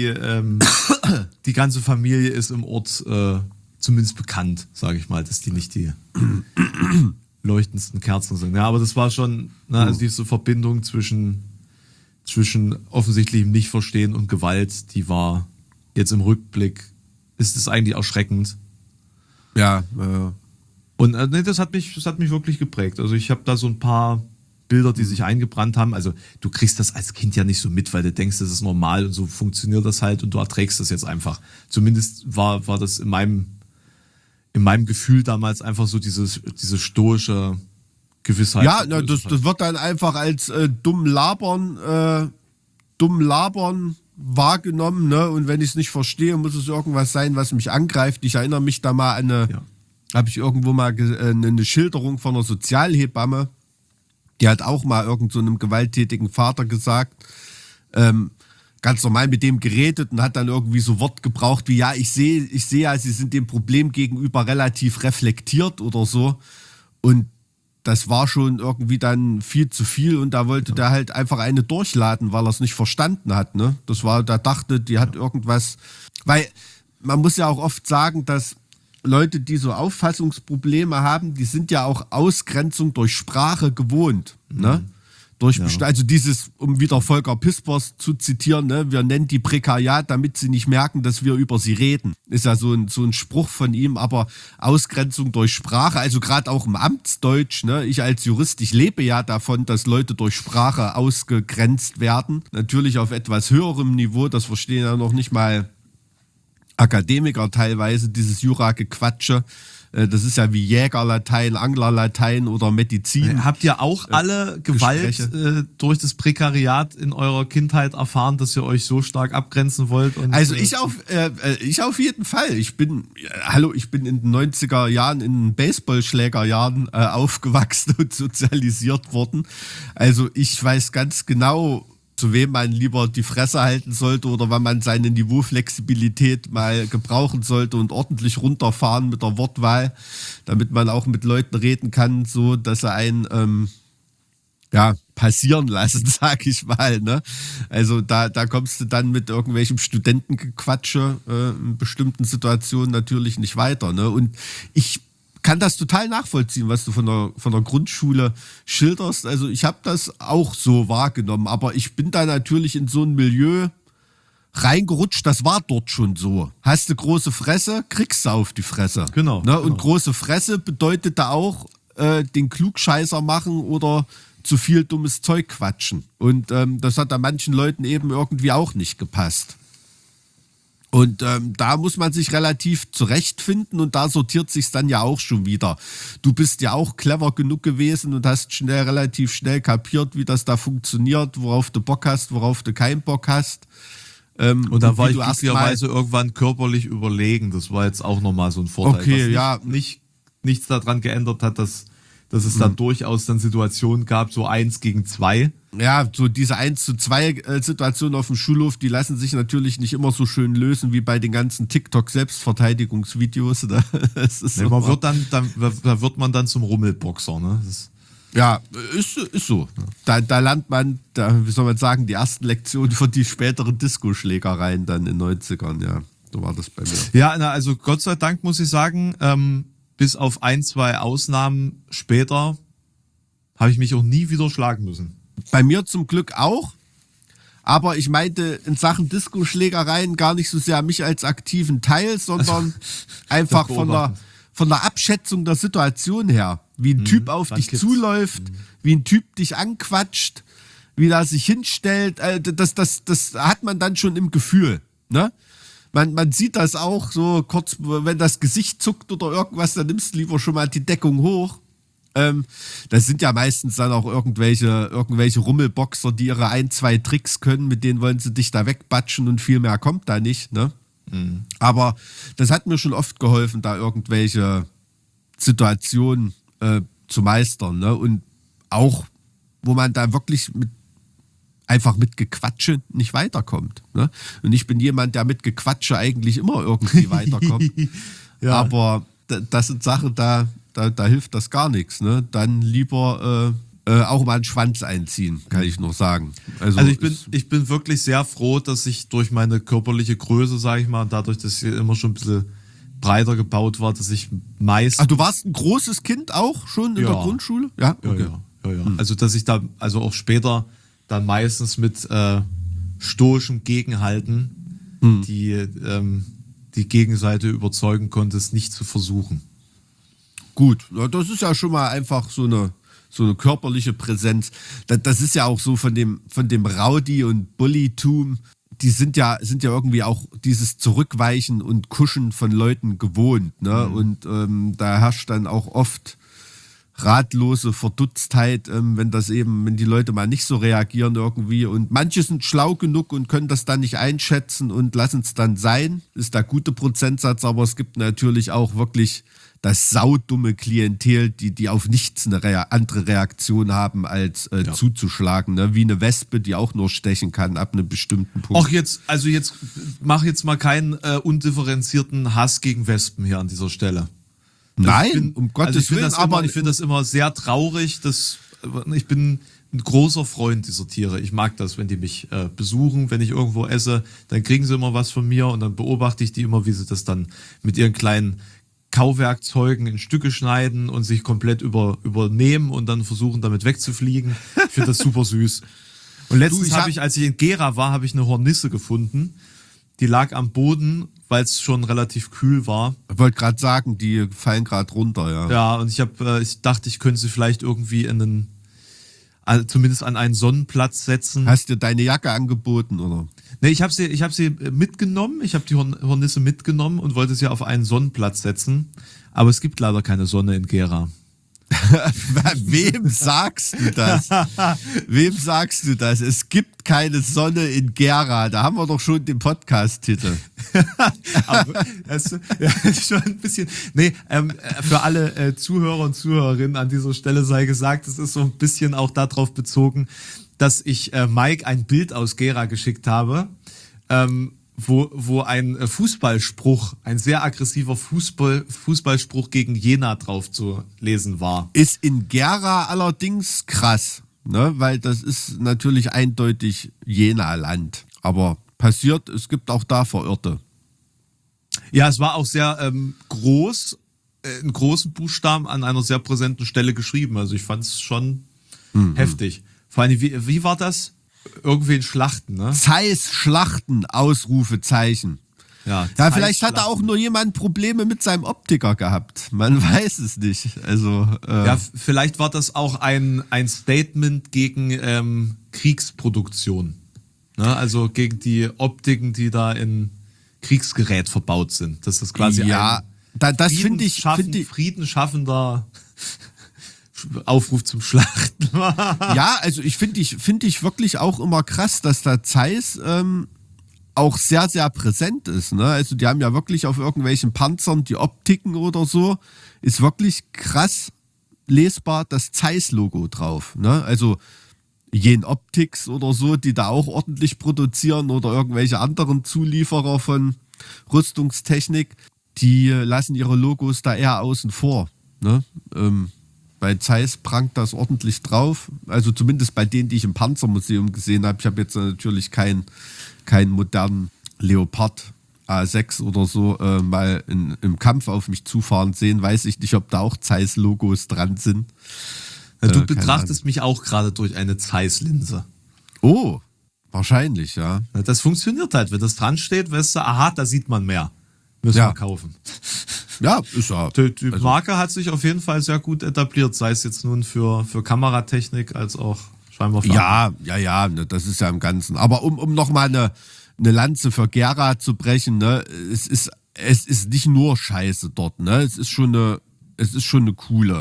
S1: die ganze Familie ist im Ort zumindest bekannt, sage ich mal, dass die nicht die leuchtendsten Kerzen sind. Ja, aber das war schon, also diese Verbindung zwischen offensichtlichem Nichtverstehen und Gewalt, die war jetzt im Rückblick, ist es eigentlich erschreckend.
S3: Ja,
S1: Und das hat mich wirklich geprägt. Also ich habe da so ein paar Bilder, die sich eingebrannt haben. Also du kriegst das als Kind ja nicht so mit, weil du denkst, das ist normal und so funktioniert das halt und du erträgst das jetzt einfach. Zumindest war das in meinem Gefühl damals einfach so diese stoische Gewissheit.
S3: Ja, das wird dann einfach als dumm labern wahrgenommen, ne? Und wenn ich es nicht verstehe, muss es irgendwas sein, was mich angreift. Ich erinnere mich da mal an habe ich irgendwo mal eine Schilderung von einer Sozialhebamme, die hat auch mal irgend so einem gewalttätigen Vater gesagt, ganz normal mit dem geredet und hat dann irgendwie so Wort gebraucht wie, ja, ich sehe ja, sie sind dem Problem gegenüber relativ reflektiert oder so. Und das war schon irgendwie dann viel zu viel und da wollte der halt einfach eine durchladen, weil er es nicht verstanden hat. Ne? Der dachte, die hat irgendwas, weil man muss ja auch oft sagen, dass Leute, die so Auffassungsprobleme haben, die sind ja auch Ausgrenzung durch Sprache gewohnt. Ne? Also dieses, um wieder Volker Pispers zu zitieren, ne, wir nennen die Prekariat, damit sie nicht merken, dass wir über sie reden. Ist ja so ein Spruch von ihm, aber Ausgrenzung durch Sprache, also gerade auch im Amtsdeutsch, ne, ich als Jurist, ich lebe ja davon, dass Leute durch Sprache ausgegrenzt werden. Natürlich auf etwas höherem Niveau, das verstehen ja noch nicht mal Akademiker teilweise, dieses Jura-Gequatsche. Das ist ja wie Jägerlatein, Anglerlatein oder Medizin.
S1: Habt ihr auch alle Gewalt durch das Prekariat in eurer Kindheit erfahren, dass ihr euch so stark abgrenzen wollt? Und,
S3: also ich auf jeden Fall. Ich bin in den 90er Jahren, in den Baseballschlägerjahren aufgewachsen und sozialisiert worden. Also ich weiß ganz genau, zu wem man lieber die Fresse halten sollte oder wann man seine Niveauflexibilität mal gebrauchen sollte und ordentlich runterfahren mit der Wortwahl, damit man auch mit Leuten reden kann, so dass sie einen passieren lassen, sag ich mal. Ne? Also da kommst du dann mit irgendwelchem Studentengequatsche in bestimmten Situationen natürlich nicht weiter. Ne? Und ich kann das total nachvollziehen, was du von der Grundschule schilderst. Also ich habe das auch so wahrgenommen, aber ich bin da natürlich in so ein Milieu reingerutscht, das war dort schon so. Hast du große Fresse, kriegst du auf die Fresse.
S1: Genau.
S3: Ne? Und große Fresse bedeutet da auch den Klugscheißer machen oder zu viel dummes Zeug quatschen. Und das hat da manchen Leuten eben irgendwie auch nicht gepasst. Und da muss man sich relativ zurechtfinden und da sortiert sich's dann ja auch schon wieder. Du bist ja auch clever genug gewesen und hast relativ schnell kapiert, wie das da funktioniert, worauf du Bock hast, worauf du keinen Bock hast.
S1: Und da war ich glücklicherweise irgendwann körperlich überlegen. Das war jetzt auch nochmal so ein Vorteil.
S3: Okay,
S1: was nichts daran geändert hat, dass es dann durchaus dann Situationen gab, so 1 gegen 2.
S3: Ja, so diese 1:2 Situationen auf dem Schulhof, die lassen sich natürlich nicht immer so schön lösen wie bei den ganzen TikTok-Selbstverteidigungsvideos. Da
S1: wird man dann zum Rummelboxer. Ne?
S3: Ja, ist so. Da lernt man, wie soll man sagen, die ersten Lektionen für die späteren Diskoschlägereien dann in den 90ern. Ja, so war das bei mir.
S1: Ja, also Gott sei Dank muss ich sagen, bis auf 1, 2 Ausnahmen später habe ich mich auch nie wieder schlagen müssen.
S3: Bei mir zum Glück auch. Aber ich meinte in Sachen Disco-Schlägereien gar nicht so sehr mich als aktiven Teil, sondern einfach von der Abschätzung der Situation her. Wie ein Typ auf dich zuläuft, wie ein Typ dich anquatscht, wie er sich hinstellt. Das hat man dann schon im Gefühl. Ne? Man sieht das auch so kurz, wenn das Gesicht zuckt oder irgendwas, dann nimmst du lieber schon mal die Deckung hoch. Das sind ja meistens dann auch irgendwelche Rummelboxer, die ihre 1, 2 Tricks können, mit denen wollen sie dich da wegbatschen und viel mehr kommt da nicht. Ne? Mhm. Aber das hat mir schon oft geholfen, da irgendwelche Situationen zu meistern. Ne? Und auch, wo man da wirklich einfach mit Gequatsche nicht weiterkommt. Ne? Und ich bin jemand, der mit Gequatsche eigentlich immer irgendwie weiterkommt. Ja. Aber das sind Sachen, da hilft das gar nichts. Ne? Dann lieber auch mal einen Schwanz einziehen, kann ich nur sagen. Also
S1: ich bin wirklich sehr froh, dass ich durch meine körperliche Größe, sage ich mal, dadurch, dass ich immer schon ein bisschen breiter gebaut war, dass ich meist...
S3: Ach, du warst ein großes Kind auch schon in der Grundschule? Ja, okay.
S1: Ja. Also dass ich da, also auch später dann meistens mit stoischem Gegenhalten die Gegenseite überzeugen konnte, es nicht zu versuchen.
S3: Gut, das ist ja schon mal einfach so eine körperliche Präsenz. Das ist ja auch so von dem Rowdy- und Bullytum. Die sind ja irgendwie auch dieses Zurückweichen und Kuschen von Leuten gewohnt. Ne? Und da herrscht dann auch oft ratlose Verdutztheit, wenn die Leute mal nicht so reagieren irgendwie. Und manche sind schlau genug und können das dann nicht einschätzen und lassen es dann sein. Ist der gute Prozentsatz, aber es gibt natürlich auch wirklich das saudumme Klientel, die auf nichts eine andere Reaktion haben, als zuzuschlagen. Ne? Wie eine Wespe, die auch nur stechen kann ab einem bestimmten Punkt.
S1: Ach, jetzt mach jetzt mal keinen undifferenzierten Hass gegen Wespen hier an dieser Stelle.
S3: Nein, um Gottes Willen.
S1: Aber ich finde das immer sehr traurig. Ich bin ein großer Freund dieser Tiere. Ich mag das, wenn die mich besuchen, wenn ich irgendwo esse, dann kriegen sie immer was von mir und dann beobachte ich die immer, wie sie das dann mit ihren kleinen Kauwerkzeugen in Stücke schneiden und sich komplett übernehmen und dann versuchen, damit wegzufliegen. Ich finde das super süß. Und letztens als ich in Gera war, habe ich eine Hornisse gefunden. Die lag am Boden, weil es schon relativ kühl war.
S3: Ich wollte gerade sagen, die fallen gerade runter, ja.
S1: Ja, und ich dachte, ich könnte sie vielleicht irgendwie zumindest an einen Sonnenplatz setzen.
S3: Hast du deine Jacke angeboten, oder?
S1: Nee, ich hab sie mitgenommen. Ich habe die Hornisse mitgenommen und wollte sie auf einen Sonnenplatz setzen. Aber es gibt leider keine Sonne in Gera.
S3: Wem sagst du das? Wem sagst du das? Es gibt keine Sonne in Gera. Da haben wir doch schon den Podcast-Titel.
S1: Aber das ist schon ein bisschen. Nee, für alle Zuhörer und Zuhörerinnen an dieser Stelle sei gesagt, es ist so ein bisschen auch darauf bezogen, dass ich Mike ein Bild aus Gera geschickt habe, wo ein Fußballspruch, ein sehr aggressiver Fußballspruch gegen Jena drauf zu lesen war.
S3: Ist in Gera allerdings krass, ne? Weil das ist natürlich eindeutig Jena-Land. Aber passiert, es gibt auch da Verirrte.
S1: Ja, es war auch sehr groß, in großen Buchstaben an einer sehr präsenten Stelle geschrieben. Also ich fand es schon heftig. Vor allem, wie war das? Irgendwie in Schlachten, ne?
S3: Zeiss Schlachten, Ausrufezeichen.
S1: Ja,
S3: vielleicht hat da auch nur jemand Probleme mit seinem Optiker gehabt. Man weiß es nicht. Also,
S1: ja, vielleicht war das auch ein Statement gegen Kriegsproduktion. Ne? Also gegen die Optiken, die da in Kriegsgerät verbaut sind. Das ist quasi
S3: das finde ich
S1: friedenschaffender Aufruf zum Schlachten.
S3: Ja, also finde ich wirklich auch immer krass, dass da Zeiss auch sehr, sehr präsent ist. Ne? Also die haben ja wirklich auf irgendwelchen Panzern die Optiken oder so, ist wirklich krass lesbar das Zeiss-Logo drauf. Ne? Also Jen Optics oder so, die da auch ordentlich produzieren oder irgendwelche anderen Zulieferer von Rüstungstechnik, die lassen ihre Logos da eher außen vor. Ne? Bei Zeiss prangt das ordentlich drauf. Also zumindest bei denen, die ich im Panzermuseum gesehen habe. Ich habe jetzt natürlich keinen modernen Leopard A6 oder so mal im Kampf auf mich zufahren sehen. Weiß ich nicht, ob da auch Zeiss-Logos dran sind.
S1: Ja, du betrachtest mich auch gerade durch eine Zeiss-Linse.
S3: Oh, Wahrscheinlich, ja.
S1: Das funktioniert halt. Wenn das dran steht, weißt du, aha, da sieht man mehr. Müssen wir kaufen.
S3: Ja, ist ja.
S1: Die Marke hat sich auf jeden Fall sehr gut etabliert, sei es jetzt nun für Kameratechnik als auch scheinbar für
S3: Ja, das ist ja im Ganzen. Aber um nochmal eine Lanze für Gera zu brechen, ne, es ist nicht nur Scheiße dort, ne? Es ist schon eine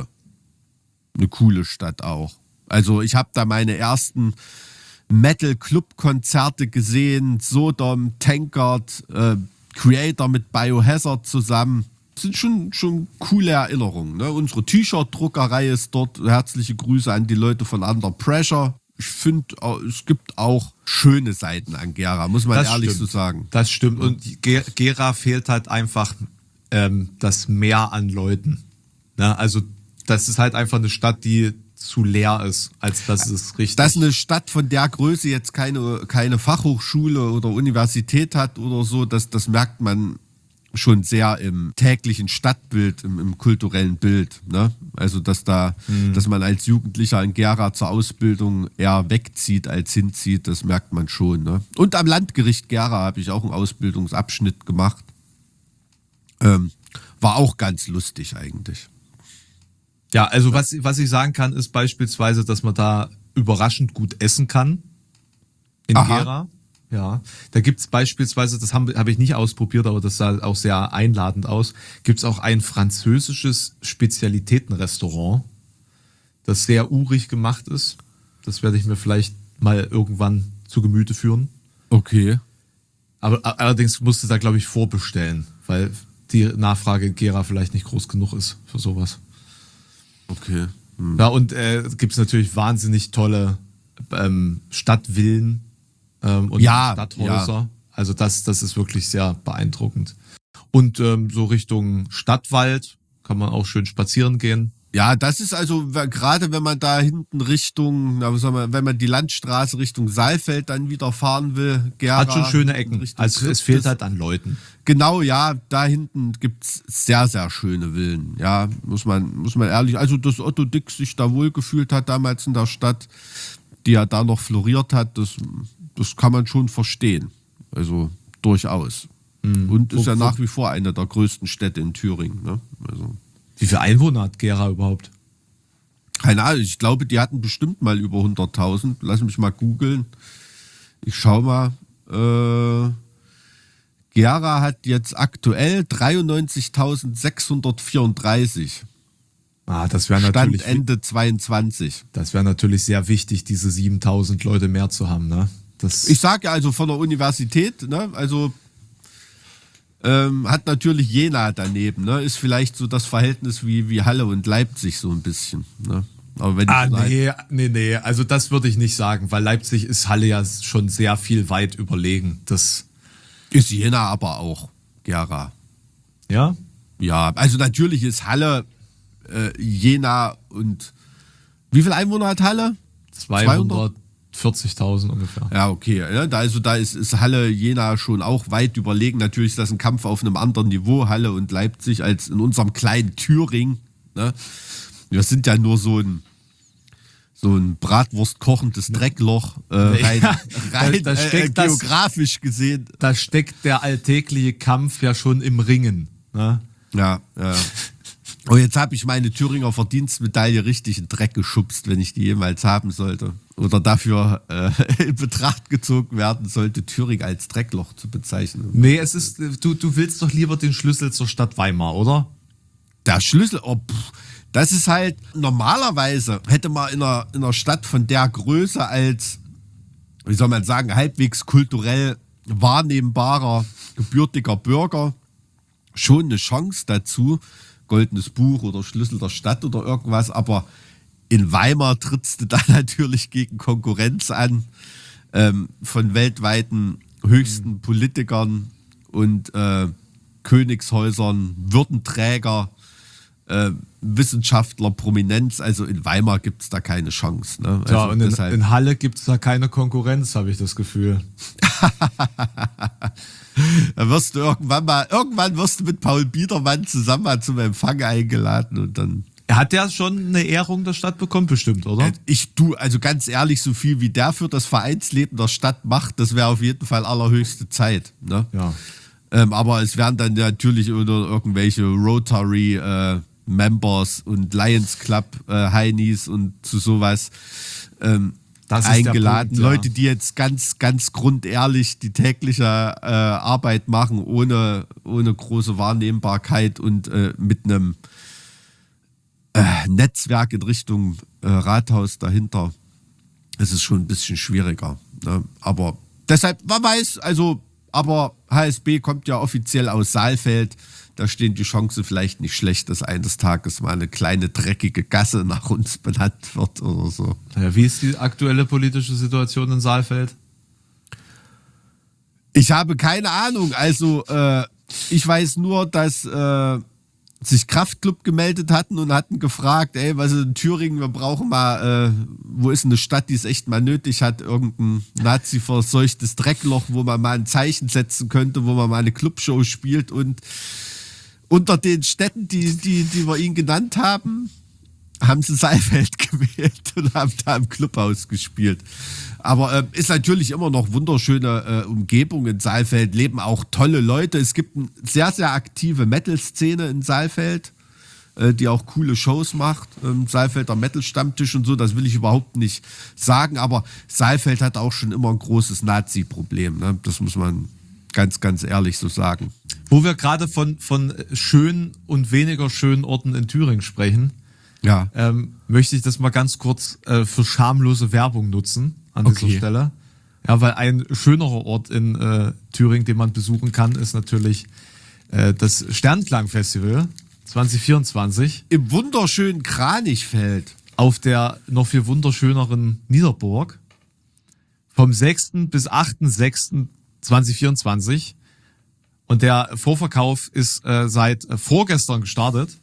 S3: coole Stadt auch. Also ich habe da meine ersten Metal-Club-Konzerte gesehen, Sodom, Tankard, Creator mit Biohazard zusammen. Das sind schon coole Erinnerungen. Ne? Unsere T-Shirt-Druckerei ist dort. Herzliche Grüße an die Leute von Under Pressure. Ich finde, es gibt auch schöne Seiten an Gera, muss man ehrlich so sagen.
S1: Das stimmt. Und Gera fehlt halt einfach das Mehr an Leuten. Ne? Also das ist halt einfach eine Stadt, die zu leer ist, als dass es richtig.
S3: Dass eine Stadt von der Größe jetzt keine Fachhochschule oder Universität hat oder so, das merkt man schon sehr im täglichen Stadtbild, im kulturellen Bild. Ne? Also dass man als Jugendlicher in Gera zur Ausbildung eher wegzieht als hinzieht, das merkt man schon. Ne? Und am Landgericht Gera habe ich auch einen Ausbildungsabschnitt gemacht. War auch ganz lustig eigentlich.
S1: Ja, also was ich sagen kann, ist beispielsweise, dass man da überraschend gut essen kann in Gera. Ja, da gibt's beispielsweise, das habe ich nicht ausprobiert, aber das sah auch sehr einladend aus, gibt's auch ein französisches Spezialitätenrestaurant, das sehr urig gemacht ist. Das werde ich mir vielleicht mal irgendwann zu Gemüte führen.
S3: Okay.
S1: Aber allerdings musst du da, glaube ich, vorbestellen, weil die Nachfrage in Gera vielleicht nicht groß genug ist für sowas.
S3: Okay.
S1: Ja, und gibt es natürlich wahnsinnig tolle Stadtvillen und Stadthäuser. Ja. Also das ist wirklich sehr beeindruckend. Und so Richtung Stadtwald kann man auch schön spazieren gehen.
S3: Ja, das ist also, gerade wenn man da hinten wenn man die Landstraße Richtung Saalfeld dann wieder fahren will, Gera.
S1: Hat schon schöne Ecken. Also es fehlt halt an Leuten.
S3: Genau, ja, da hinten gibt's sehr, sehr schöne Villen. Ja, muss man ehrlich, also dass Otto Dix sich da wohlgefühlt hat damals in der Stadt, die ja da noch floriert hat, das kann man schon verstehen. Also durchaus. Und ist ja nach wie vor eine der größten Städte in Thüringen. Ne? Also.
S1: Wie viele Einwohner hat Gera überhaupt?
S3: Keine Ahnung, ich glaube, die hatten bestimmt mal über 100.000. Lass mich mal googeln. Ich schau mal. Gera hat jetzt aktuell 93.634.
S1: Das wäre natürlich.
S3: Stand Ende 22.
S1: Das wäre natürlich sehr wichtig, diese 7.000 Leute mehr zu haben, ne?
S3: Ich sage ja also von der Universität, ne? Also hat natürlich Jena daneben, ne? Ist vielleicht so das Verhältnis wie Halle und Leipzig so ein bisschen, ne? Aber wenn
S1: nee, also das würde ich nicht sagen, weil Leipzig ist Halle ja schon sehr viel weit überlegen. Das
S3: ist Jena aber auch, Gera.
S1: Ja?
S3: Ja, also natürlich ist Halle, Jena und wie viele Einwohner hat Halle?
S1: 240.000 ungefähr.
S3: Ja, okay. Ja, da ist Halle, Jena schon auch weit überlegen. Natürlich ist das ein Kampf auf einem anderen Niveau, Halle und Leipzig, als in unserem kleinen Thüringen. Ne? Wir sind ja nur so ein Bratwurst kochendes Dreckloch, rein geografisch gesehen.
S1: Da steckt der alltägliche Kampf ja schon im Ringen. Ne?
S3: Ja. Und jetzt habe ich meine Thüringer Verdienstmedaille richtig in Dreck geschubst, wenn ich die jemals haben sollte. Oder dafür in Betracht gezogen werden sollte, Thüringen als Dreckloch zu bezeichnen.
S1: Nee, es ist, du willst doch lieber den Schlüssel zur Stadt Weimar, oder?
S3: Der Schlüssel, das ist halt, normalerweise hätte man in einer Stadt von der Größe als, wie soll man sagen, halbwegs kulturell wahrnehmbarer, gebürtiger Bürger schon eine Chance dazu, Goldenes Buch oder Schlüssel der Stadt oder irgendwas, aber in Weimar trittst du da natürlich gegen Konkurrenz an von weltweiten höchsten Politikern und Königshäusern, Würdenträger, Wissenschaftler, Prominenz. Also in Weimar gibt es da keine Chance. Ne? Also
S1: ja, und in Halle gibt es da keine Konkurrenz, habe ich das Gefühl.
S3: Da wirst du irgendwann wirst du mit Paul Biedermann zusammen mal zum Empfang eingeladen und dann
S1: Hat der schon eine Ehrung der Stadt bekommen, bestimmt, oder?
S3: Also ganz ehrlich, so viel wie der für das Vereinsleben der Stadt macht, das wäre auf jeden Fall allerhöchste Zeit. Ne?
S1: Ja.
S3: Aber es werden dann natürlich oder irgendwelche Rotary Members und Lions Club Heinis und zu sowas eingeladen.
S1: Punkt, ja.
S3: Leute, die jetzt ganz, ganz grundehrlich die tägliche Arbeit machen, ohne große Wahrnehmbarkeit und mit einem Netzwerk in Richtung Rathaus dahinter. Es ist schon ein bisschen schwieriger. Ne? Aber deshalb, man weiß, aber HSB kommt ja offiziell aus Saalfeld. Da stehen die Chancen vielleicht nicht schlecht, dass eines Tages mal eine kleine dreckige Gasse nach uns benannt wird oder so.
S1: Ja, wie ist die aktuelle politische Situation in Saalfeld?
S3: Ich habe keine Ahnung. Also ich weiß nur, dass sich Kraftklub gemeldet hatten und hatten gefragt, was ist in Thüringen, wir brauchen mal, wo ist eine Stadt, die es echt mal nötig hat, irgendein Nazi-verseuchtes Dreckloch, wo man mal ein Zeichen setzen könnte, wo man mal eine Clubshow spielt. Und unter den Städten, die wir ihn genannt haben, haben sie Saalfeld gewählt und haben da im Clubhaus gespielt. Aber ist natürlich immer noch wunderschöne Umgebung in Saalfeld, leben auch tolle Leute. Es gibt eine sehr, sehr aktive Metal-Szene in Saalfeld, die auch coole Shows macht. Saalfelder Metal-Stammtisch und so, das will ich überhaupt nicht sagen. Aber Saalfeld hat auch schon immer ein großes Nazi-Problem. Ne? Das muss man ganz, ganz ehrlich so sagen.
S1: Wo wir gerade von schönen und weniger schönen Orten in Thüringen sprechen,
S3: ja.
S1: Möchte ich das mal ganz kurz für schamlose Werbung nutzen an dieser Stelle. Ja, weil ein schönerer Ort in Thüringen, den man besuchen kann, ist natürlich das Sternklang-Festival 2024.
S3: Im wunderschönen Kranichfeld.
S1: Auf der noch viel wunderschöneren Niederburg. Vom 6. bis 8.6.2024. Und der Vorverkauf ist seit vorgestern gestartet.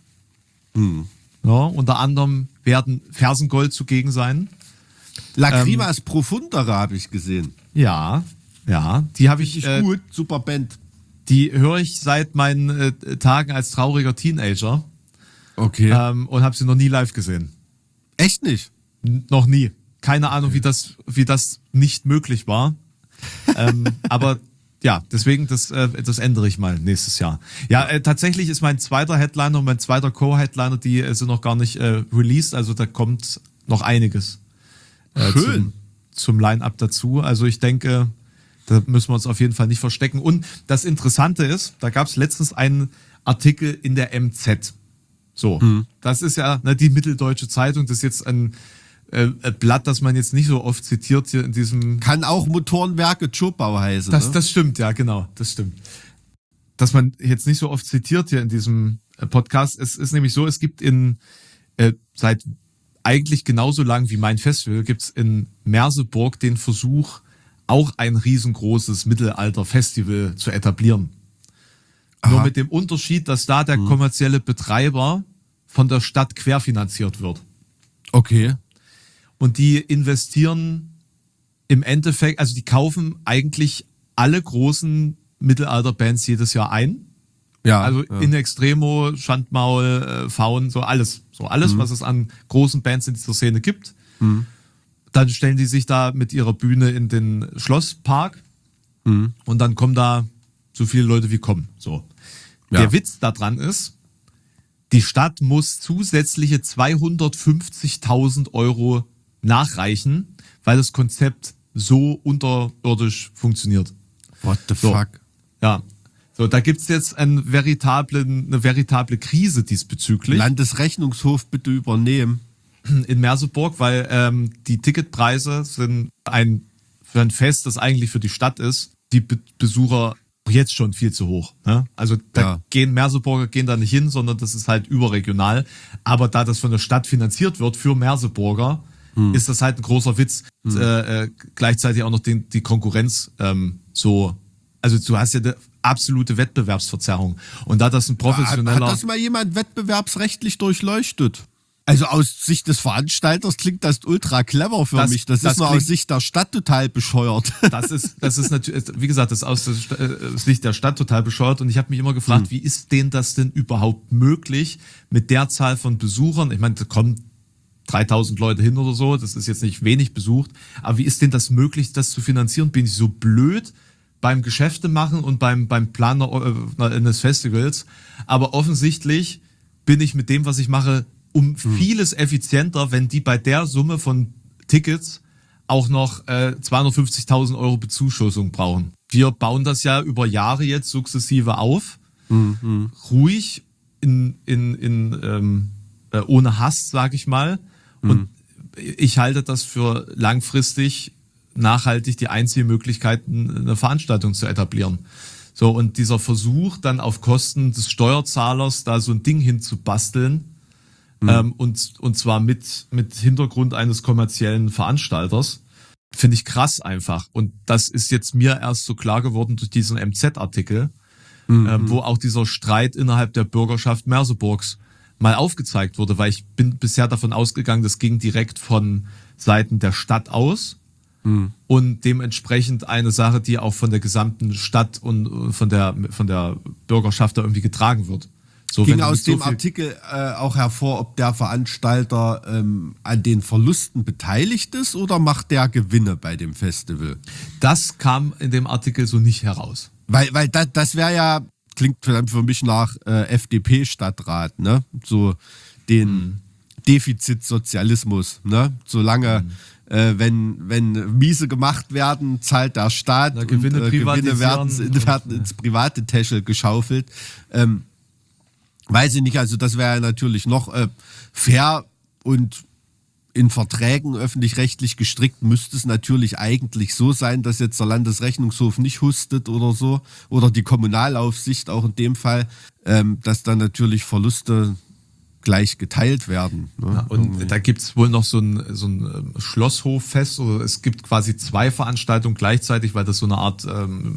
S1: Ja, unter anderem werden Fersengold zugegen sein.
S3: Lacrimas Profundere habe ich gesehen.
S1: Ja, die habe ich.
S3: Gut, super Band.
S1: Die höre ich seit meinen Tagen als trauriger Teenager.
S3: Okay.
S1: Und habe sie noch nie live gesehen.
S3: Echt nicht?
S1: Noch nie. Keine Ahnung, wie das nicht möglich war. Aber ja, deswegen, das ändere ich mal nächstes Jahr. Ja, tatsächlich ist mein zweiter Headliner und mein zweiter Co-Headliner, die sind noch gar nicht released, also da kommt noch einiges zum Line-Up dazu. Also ich denke, da müssen wir uns auf jeden Fall nicht verstecken. Und das Interessante ist, da gab es letztens einen Artikel in der MZ. So, das ist ja die Mitteldeutsche Zeitung, das ist jetzt ein Blatt, das man jetzt nicht so oft zitiert hier in diesem...
S3: Kann auch Motorenwerke Tschopau heißen.
S1: Das stimmt, ja, genau, das stimmt. Dass man jetzt nicht so oft zitiert hier in diesem Podcast. Es ist nämlich so, es gibt seit eigentlich genauso lang wie mein Festival, gibt es in Merseburg den Versuch, auch ein riesengroßes Mittelalter-Festival zu etablieren. Aha. Nur mit dem Unterschied, dass da der kommerzielle Betreiber von der Stadt querfinanziert wird.
S3: Okay.
S1: Und die investieren im Endeffekt, also die kaufen eigentlich alle großen Mittelalter-Bands jedes Jahr ein.
S3: Ja.
S1: Also In Extremo, Schandmaul, Faun, so alles. So alles, was es an großen Bands in dieser Szene gibt. Dann stellen die sich da mit ihrer Bühne in den Schlosspark. Und dann kommen da so viele Leute wie kommen. So. Ja. Der Witz daran ist, die Stadt muss zusätzliche 250.000 € nachreichen, weil das Konzept so unterirdisch funktioniert.
S3: What the fuck?
S1: Ja. So, da gibt's jetzt eine veritable Krise diesbezüglich.
S3: Landesrechnungshof bitte übernehmen.
S1: In Merseburg, weil die Ticketpreise sind für ein Fest, das eigentlich für die Stadt ist, die Besucher jetzt schon viel zu hoch. Ne? Also Merseburger gehen da nicht hin, sondern das ist halt überregional. Aber da das von der Stadt finanziert wird für Merseburger, ist das halt ein großer Witz. Gleichzeitig auch noch die Konkurrenz so. Also du hast ja eine absolute Wettbewerbsverzerrung. Und da das ein professioneller...
S3: Hat das mal jemand wettbewerbsrechtlich durchleuchtet? Also aus Sicht des Veranstalters klingt das ultra clever für mich. Das ist nur aus Sicht der Stadt total bescheuert.
S1: Das ist natürlich, wie gesagt, das ist aus Sicht der Stadt total bescheuert. Und ich habe mich immer gefragt, wie ist denen das denn überhaupt möglich mit der Zahl von Besuchern? Ich meine, da kommen 3000 Leute hin oder so. Das ist jetzt nicht wenig besucht. Aber wie ist denen das möglich, das zu finanzieren? Bin ich so blöd beim Geschäfte machen und beim Planer eines Festivals? Aber offensichtlich bin ich mit dem, was ich mache, um vieles effizienter, wenn die bei der Summe von Tickets auch noch 250.000 Euro Bezuschussung brauchen. Wir bauen das ja über Jahre jetzt sukzessive auf, ruhig, ohne Hass, sag ich mal. Und ich halte das für langfristig, nachhaltig die einzige Möglichkeit, eine Veranstaltung zu etablieren. So, und dieser Versuch, dann auf Kosten des Steuerzahlers da so ein Ding hinzubasteln, und zwar mit Hintergrund eines kommerziellen Veranstalters, finde ich krass einfach. Und das ist jetzt mir erst so klar geworden durch diesen MZ-Artikel, wo auch dieser Streit innerhalb der Bürgerschaft Merseburgs mal aufgezeigt wurde, weil ich bin bisher davon ausgegangen, das ging direkt von Seiten der Stadt aus und dementsprechend eine Sache, die auch von der gesamten Stadt und von der Bürgerschaft da irgendwie getragen wird. So,
S3: ging aus dem Artikel auch hervor, ob der Veranstalter an den Verlusten beteiligt ist oder macht der Gewinne bei dem Festival?
S1: Das kam in dem Artikel so nicht heraus.
S3: Weil das wäre ja, klingt für mich nach FDP-Stadtrat, ne? So den Defizitsozialismus, ne? Solange wenn Miese gemacht werden, zahlt der Staat und Gewinne werden ins private Täschel geschaufelt. Weiß ich nicht, also das wäre ja natürlich noch fair und in Verträgen öffentlich-rechtlich gestrickt müsste es natürlich eigentlich so sein, dass jetzt der Landesrechnungshof nicht hustet oder so oder die Kommunalaufsicht auch in dem Fall, dass dann natürlich Verluste gleich geteilt werden. Ne?
S1: Ja, und da gibt's wohl noch so ein Schlosshoffest, oder es gibt quasi 2 Veranstaltungen gleichzeitig, weil das so eine Art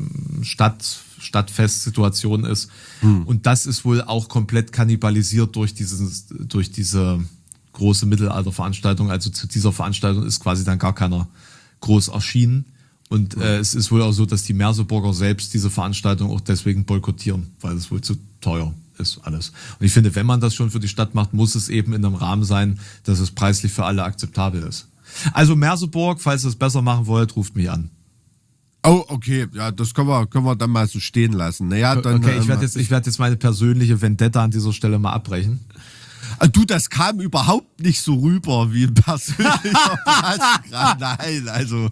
S1: Stadtfestsituation ist. Und das ist wohl auch komplett kannibalisiert durch diese große Mittelalterveranstaltung. Also zu dieser Veranstaltung ist quasi dann gar keiner groß erschienen. Und es ist wohl auch so, dass die Merseburger selbst diese Veranstaltung auch deswegen boykottieren, weil es wohl zu teuer ist alles. Und ich finde, wenn man das schon für die Stadt macht, muss es eben in einem Rahmen sein, dass es preislich für alle akzeptabel ist. Also Merseburg, falls ihr es besser machen wollt, ruft mich an.
S3: Oh, okay, ja, das können wir dann mal so stehen lassen. Naja, dann,
S1: okay, ich werd jetzt meine persönliche Vendetta an dieser Stelle mal abbrechen.
S3: Du, das kam überhaupt nicht so rüber wie ein persönlicher Preisgrad. Nein, also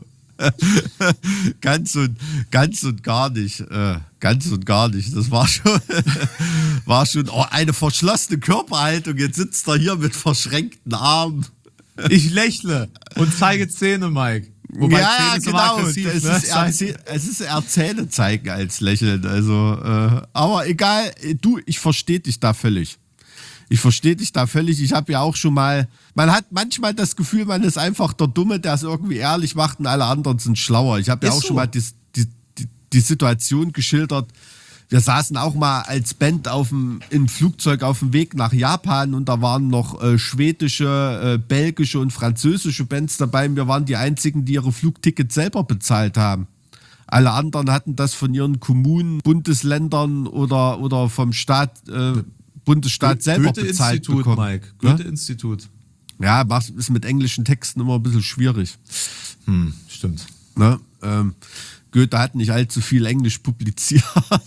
S3: ganz und gar nicht. Ganz und gar nicht. Das war schon eine verschlossene Körperhaltung. Jetzt sitzt er hier mit verschränkten Armen.
S1: Ich lächle und zeige Zähne, Mike. Wobei
S3: ja,
S1: Zähne
S3: genau.
S1: aggressiv,
S3: Es ist eher Zähne zeigen als lächeln. Also, aber egal, ich verstehe dich da völlig. Ich habe ja auch schon mal, man hat manchmal das Gefühl, man ist einfach der Dumme, der es irgendwie ehrlich macht und alle anderen sind schlauer. Ich habe ja auch schon mal die Situation geschildert. Wir saßen auch mal als Band im Flugzeug auf dem Weg nach Japan und da waren noch schwedische, belgische und französische Bands dabei. Und wir waren die einzigen, die ihre Flugtickets selber bezahlt haben. Alle anderen hatten das von ihren Kommunen, Bundesländern oder vom Bundesstaat selber bezahlt bekommen.
S1: Mike. Goethe-Institut.
S3: Ja, ist mit englischen Texten immer ein bisschen schwierig.
S1: Stimmt.
S3: Ne? Goethe hat nicht allzu viel Englisch publiziert.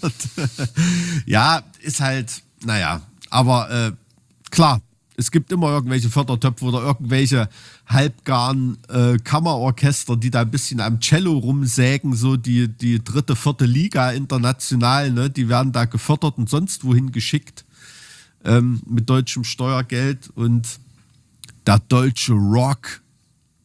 S3: Ja, ist halt, naja, aber klar, es gibt immer irgendwelche Fördertöpfe oder irgendwelche halbgaren Kammerorchester, die da ein bisschen am Cello rumsägen, so die 3., 4. Liga international, ne? Die werden da gefördert und sonst wohin geschickt. Mit deutschem Steuergeld und der deutsche Rock,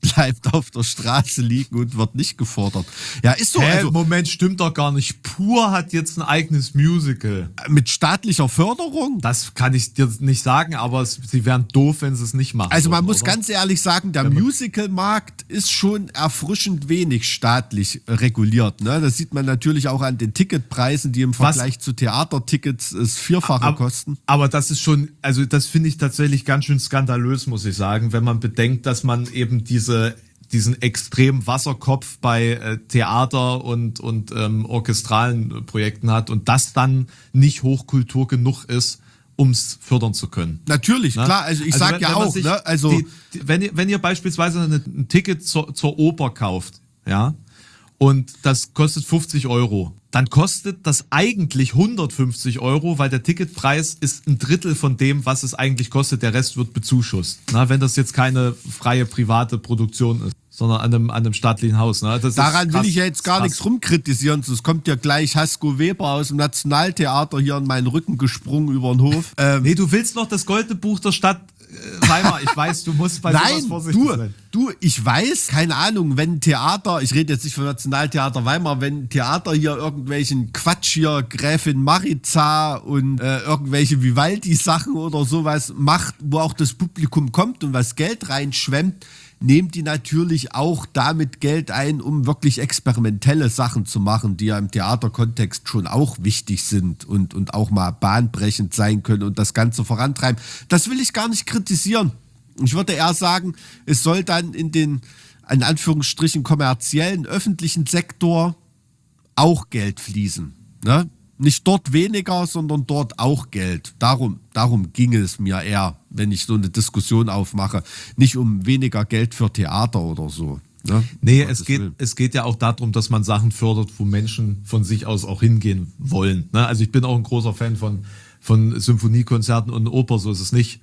S3: bleibt auf der Straße liegen und wird nicht gefordert. Ja, ist so.
S1: Also, Moment, stimmt doch gar nicht. Pur hat jetzt ein eigenes Musical.
S3: Mit staatlicher Förderung?
S1: Das kann ich dir nicht sagen, aber sie wären doof, wenn sie es nicht machen.
S3: Also man
S1: würden,
S3: muss
S1: oder?
S3: ganz ehrlich sagen, der Musicalmarkt ist schon erfrischend wenig staatlich reguliert. Ne? Das sieht man natürlich auch an den Ticketpreisen, die im Vergleich zu Theatertickets das Vierfache kosten.
S1: Aber das ist schon, also das finde ich tatsächlich ganz schön skandalös, muss ich sagen, wenn man bedenkt, dass man eben diesen extremen Wasserkopf bei Theater und orchestralen Projekten hat und das dann nicht Hochkultur genug ist, um es fördern zu können.
S3: Natürlich, klar. Also ich sage ja auch, ne? Also
S1: wenn ihr beispielsweise ein Ticket zur Oper kauft, ja, und das kostet 50 €, dann kostet das eigentlich 150 €, weil der Ticketpreis ist ein Drittel von dem, was es eigentlich kostet. Der Rest wird bezuschusst. Na, wenn das jetzt keine freie private Produktion ist, sondern an einem staatlichen Haus. Ne?
S3: Daran will ich ja jetzt gar nichts rumkritisieren. Es kommt ja gleich Hasko Weber aus dem Nationaltheater hier in meinen Rücken gesprungen über den Hof.
S1: Nee, du willst noch das Goldene Buch der Stadt Weimar. Ich weiß, du musst bei sowas vorsichtig sein.
S3: Du, ich weiß, keine Ahnung, wenn Theater, ich rede jetzt nicht vom Nationaltheater Weimar, wenn Theater hier irgendwelchen Quatsch hier, Gräfin Maritza und irgendwelche Vivaldi-Sachen oder sowas macht, wo auch das Publikum kommt und was Geld reinschwemmt, nehmen die natürlich auch damit Geld ein, um wirklich experimentelle Sachen zu machen, die ja im Theaterkontext schon auch wichtig sind und auch mal bahnbrechend sein können und das Ganze vorantreiben. Das will ich gar nicht kritisieren. Ich würde eher sagen, es soll dann in den, in Anführungsstrichen, kommerziellen, öffentlichen Sektor auch Geld fließen. Ne? Nicht dort weniger, sondern dort auch Geld. Darum ginge es mir eher, wenn ich so eine Diskussion aufmache. Nicht um weniger Geld für Theater oder so. Ne?
S1: Nee, es geht ja auch darum, dass man Sachen fördert, wo Menschen von sich aus auch hingehen wollen. Ne? Also ich bin auch ein großer Fan von Symphoniekonzerten und Oper, so ist es nicht.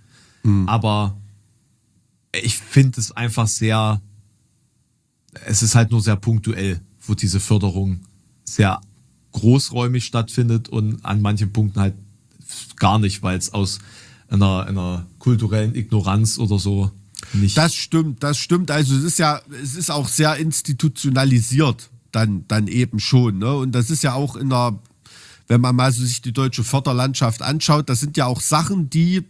S1: Aber ich finde es einfach es ist halt nur sehr punktuell, wo diese Förderung sehr großräumig stattfindet und an manchen Punkten halt gar nicht, weil es aus einer kulturellen Ignoranz oder so nicht.
S3: Das stimmt. Also es ist auch sehr institutionalisiert dann eben schon. Ne? Und das ist ja auch wenn man mal so sich die deutsche Förderlandschaft anschaut, das sind ja auch Sachen,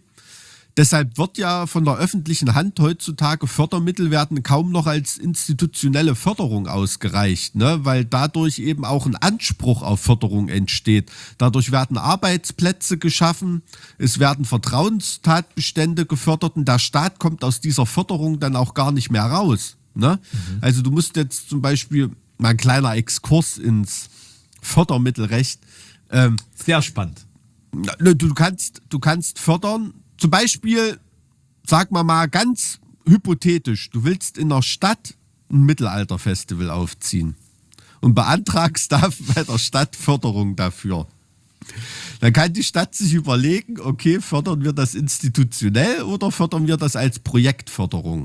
S3: deshalb wird ja von der öffentlichen Hand heutzutage Fördermittel werden kaum noch als institutionelle Förderung ausgereicht, ne? Weil dadurch eben auch ein Anspruch auf Förderung entsteht. Dadurch werden Arbeitsplätze geschaffen, es werden Vertrauenstatbestände gefördert und der Staat kommt aus dieser Förderung dann auch gar nicht mehr raus. Ne? Also du musst jetzt zum Beispiel, mal ein kleiner Exkurs ins Fördermittelrecht.
S1: Sehr spannend.
S3: Du kannst fördern. Zum Beispiel, sag mal ganz hypothetisch, du willst in der Stadt ein Mittelalterfestival aufziehen und beantragst da bei der Stadt Förderung dafür. Dann kann die Stadt sich überlegen, okay, fördern wir das institutionell oder fördern wir das als Projektförderung?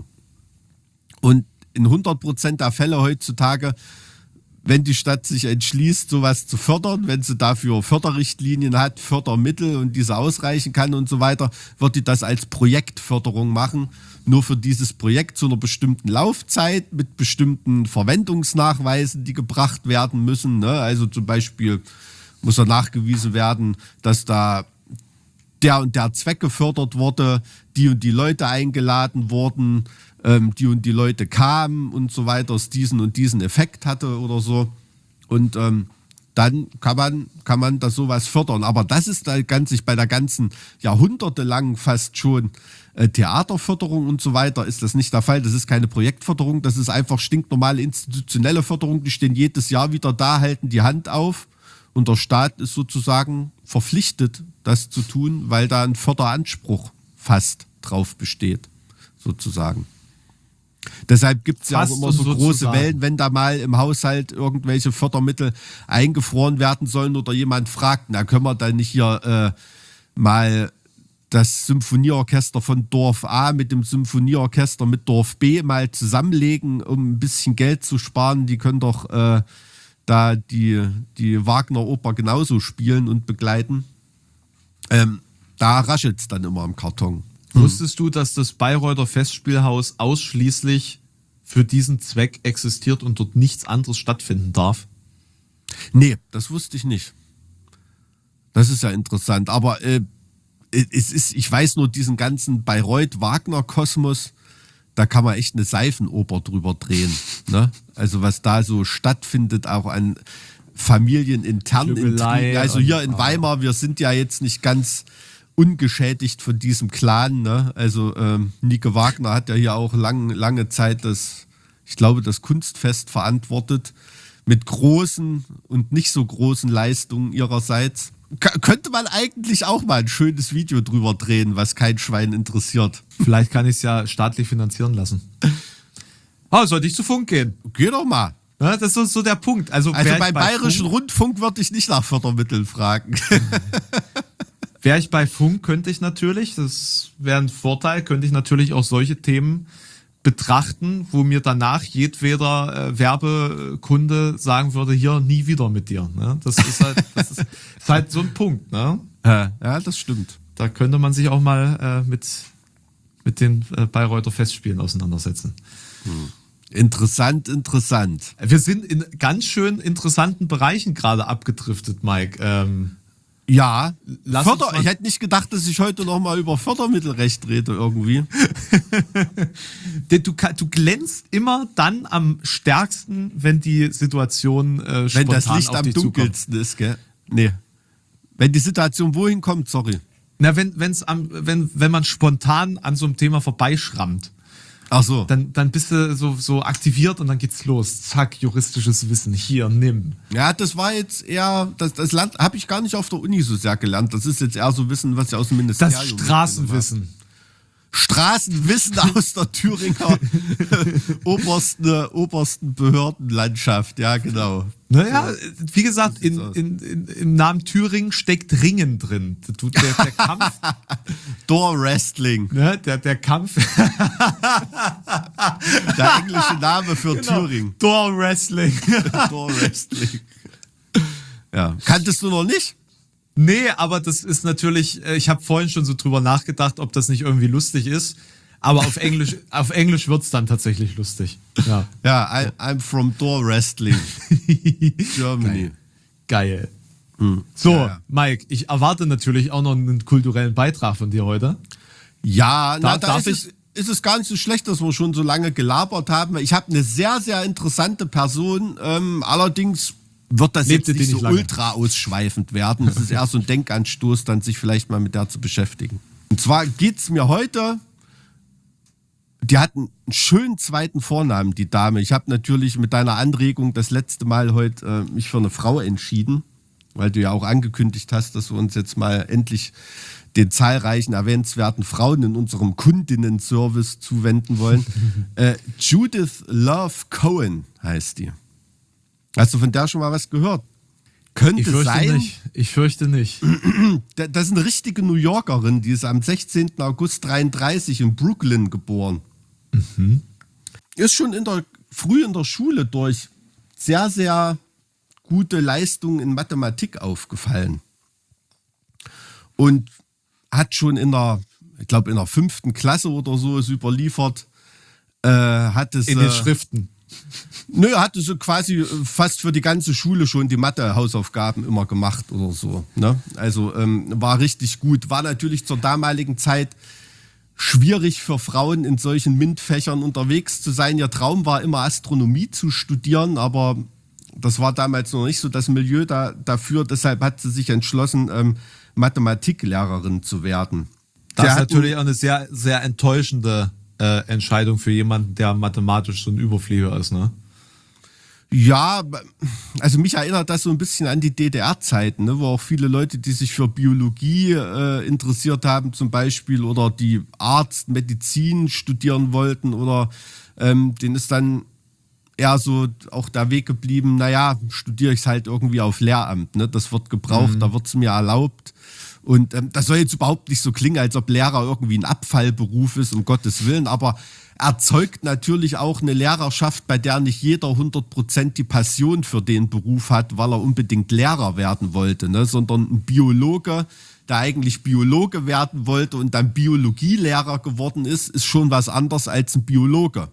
S3: Und in 100% der Fälle heutzutage, wenn die Stadt sich entschließt, sowas zu fördern, wenn sie dafür Förderrichtlinien hat, Fördermittel und diese ausreichen kann und so weiter, wird die das als Projektförderung machen. Nur für dieses Projekt zu einer bestimmten Laufzeit mit bestimmten Verwendungsnachweisen, die gebracht werden müssen. Ne? Also zum Beispiel muss nachgewiesen werden, dass da der und der Zweck gefördert wurde, die und die Leute eingeladen wurden, die und die Leute kamen und so weiter, es diesen und diesen Effekt hatte oder so. Und dann kann man das sowas fördern. Aber das ist da bei der ganzen jahrhundertelang fast schon Theaterförderung und so weiter ist das nicht der Fall. Das ist keine Projektförderung, das ist einfach stinknormale institutionelle Förderung. Die stehen jedes Jahr wieder da, halten die Hand auf und der Staat ist sozusagen verpflichtet, das zu tun, weil da ein Förderanspruch fast drauf besteht, sozusagen. Deshalb gibt es ja auch immer so große Wellen, wenn da mal im Haushalt irgendwelche Fördermittel eingefroren werden sollen oder jemand fragt, na können wir da nicht hier mal das Symphonieorchester von Dorf A mit dem Symphonieorchester mit Dorf B mal zusammenlegen, um ein bisschen Geld zu sparen. Die können doch da die Wagner-Oper genauso spielen und begleiten. Da raschelt es dann immer im Karton.
S1: Wusstest du, dass das Bayreuther Festspielhaus ausschließlich für diesen Zweck existiert und dort nichts anderes stattfinden darf?
S3: Nee, das wusste ich nicht. Das ist ja interessant. Aber ich weiß nur diesen ganzen Bayreuth-Wagner-Kosmos, da kann man echt eine Seifenoper drüber drehen. Ne? Also was da so stattfindet, auch an familieninternen Intrigen. Also hier in Weimar, wir sind ja jetzt nicht ganz ungeschädigt von diesem Clan. Ne? Also Nike Wagner hat ja hier auch lange Zeit das Kunstfest verantwortet, mit großen und nicht so großen Leistungen ihrerseits. Könnte man eigentlich auch mal ein schönes Video drüber drehen, was kein Schwein interessiert.
S1: Vielleicht kann ich es ja staatlich finanzieren lassen. Sollte ich zu Funk gehen?
S3: Geh doch mal.
S1: Ja, das ist so der Punkt. Also
S3: beim Bayerischen Rundfunk würde ich nicht nach Fördermitteln fragen.
S1: Wäre ich bei Funk, könnte ich natürlich, das wäre ein Vorteil, könnte ich natürlich auch solche Themen betrachten, wo mir danach jedweder Werbekunde sagen würde, hier nie wieder mit dir. Ne? Das ist halt so ein Punkt. Ne?
S3: Ja, das stimmt.
S1: Da könnte man sich auch mal mit den Bayreuther Festspielen auseinandersetzen.
S3: Interessant.
S1: Wir sind in ganz schön interessanten Bereichen gerade abgedriftet, Mike.
S3: Ja, ich hätte nicht gedacht, dass ich heute noch mal über Fördermittelrecht rede irgendwie.
S1: Du glänzt immer dann am stärksten, wenn die Situation spontan auf dich zukommt. Wenn das Licht am
S3: dunkelsten ist, gell? Nee. Wenn die Situation wohin kommt, sorry.
S1: Na, wenn man spontan an so einem Thema vorbeischrammt.
S3: Ach so.
S1: Dann bist du so aktiviert und dann geht's los. Zack, juristisches Wissen. Hier, nimm.
S3: Ja, das war jetzt eher, das Land habe ich gar nicht auf der Uni so sehr gelernt. Das ist jetzt eher so Wissen, was ich aus dem Ministerium.
S1: Das Straßenwissen.
S3: Straßenwissen aus der Thüringer obersten Behördenlandschaft. Ja, genau.
S1: Naja, wie gesagt, im Namen Thüringen steckt Ringen drin. Der Kampf.
S3: Door Wrestling.
S1: Ne, der Kampf.
S3: Der englische Name für Thüringen.
S1: Door Wrestling.
S3: Door Wrestling. Ja. Kanntest du noch nicht?
S1: Nee, aber das ist natürlich, ich habe vorhin schon so drüber nachgedacht, ob das nicht irgendwie lustig ist. Aber auf Englisch wird's dann tatsächlich lustig.
S3: Ja, I'm from Door Wrestling. Germany.
S1: Geil. So, Mike, ich erwarte natürlich auch noch einen kulturellen Beitrag von dir heute.
S3: Ja, da ist es gar nicht so schlecht, dass wir schon so lange gelabert haben. Ich habe eine sehr, sehr interessante Person, allerdings wird das jetzt nicht so ultra ausschweifend werden. Das ist eher so ein Denkanstoß, dann sich vielleicht mal mit der zu beschäftigen. Und zwar geht's mir heute, die hat einen schönen zweiten Vornamen, die Dame. Ich habe natürlich mit deiner Anregung das letzte Mal heute mich für eine Frau entschieden, weil du ja auch angekündigt hast, dass wir uns jetzt mal endlich den zahlreichen erwähnenswerten Frauen in unserem Kundinnen-Service zuwenden wollen. Judith Love Cohen heißt die. Hast du von der schon mal was gehört? Könnte sein.
S1: Ich fürchte nicht.
S3: Das ist eine richtige New Yorkerin, die ist am 16. August 1933 in Brooklyn geboren.
S1: Mhm.
S3: Ist schon früh in der Schule durch sehr, sehr gute Leistungen in Mathematik aufgefallen. Und hat schon in der 5. Klasse oder so ist überliefert.
S1: In den Schriften.
S3: Nö, hatte so quasi fast für die ganze Schule schon die Mathe-Hausaufgaben immer gemacht oder so. Ne? Also war richtig gut. War natürlich zur damaligen Zeit schwierig für Frauen in solchen MINT-Fächern unterwegs zu sein. Ihr Traum war immer Astronomie zu studieren, aber das war damals noch nicht so das Milieu dafür. Deshalb hat sie sich entschlossen, Mathematiklehrerin zu werden.
S1: Das ist natürlich auch eine sehr, sehr enttäuschende Entscheidung für jemanden, der mathematisch so ein Überflieger ist, ne?
S3: Ja, also mich erinnert das so ein bisschen an die DDR-Zeiten, ne, wo auch viele Leute, die sich für Biologie interessiert haben zum Beispiel oder die Arzt, Medizin studieren wollten oder denen ist dann eher so auch der Weg geblieben, naja, studiere ich es halt irgendwie auf Lehramt, ne? Das wird gebraucht, da wird es mir erlaubt. Und das soll jetzt überhaupt nicht so klingen, als ob Lehrer irgendwie ein Abfallberuf ist, um Gottes Willen, aber erzeugt natürlich auch eine Lehrerschaft, bei der nicht jeder 100% die Passion für den Beruf hat, weil er unbedingt Lehrer werden wollte, ne? Sondern ein Biologe, der eigentlich Biologe werden wollte und dann Biologielehrer geworden ist schon was anderes als ein Biologe.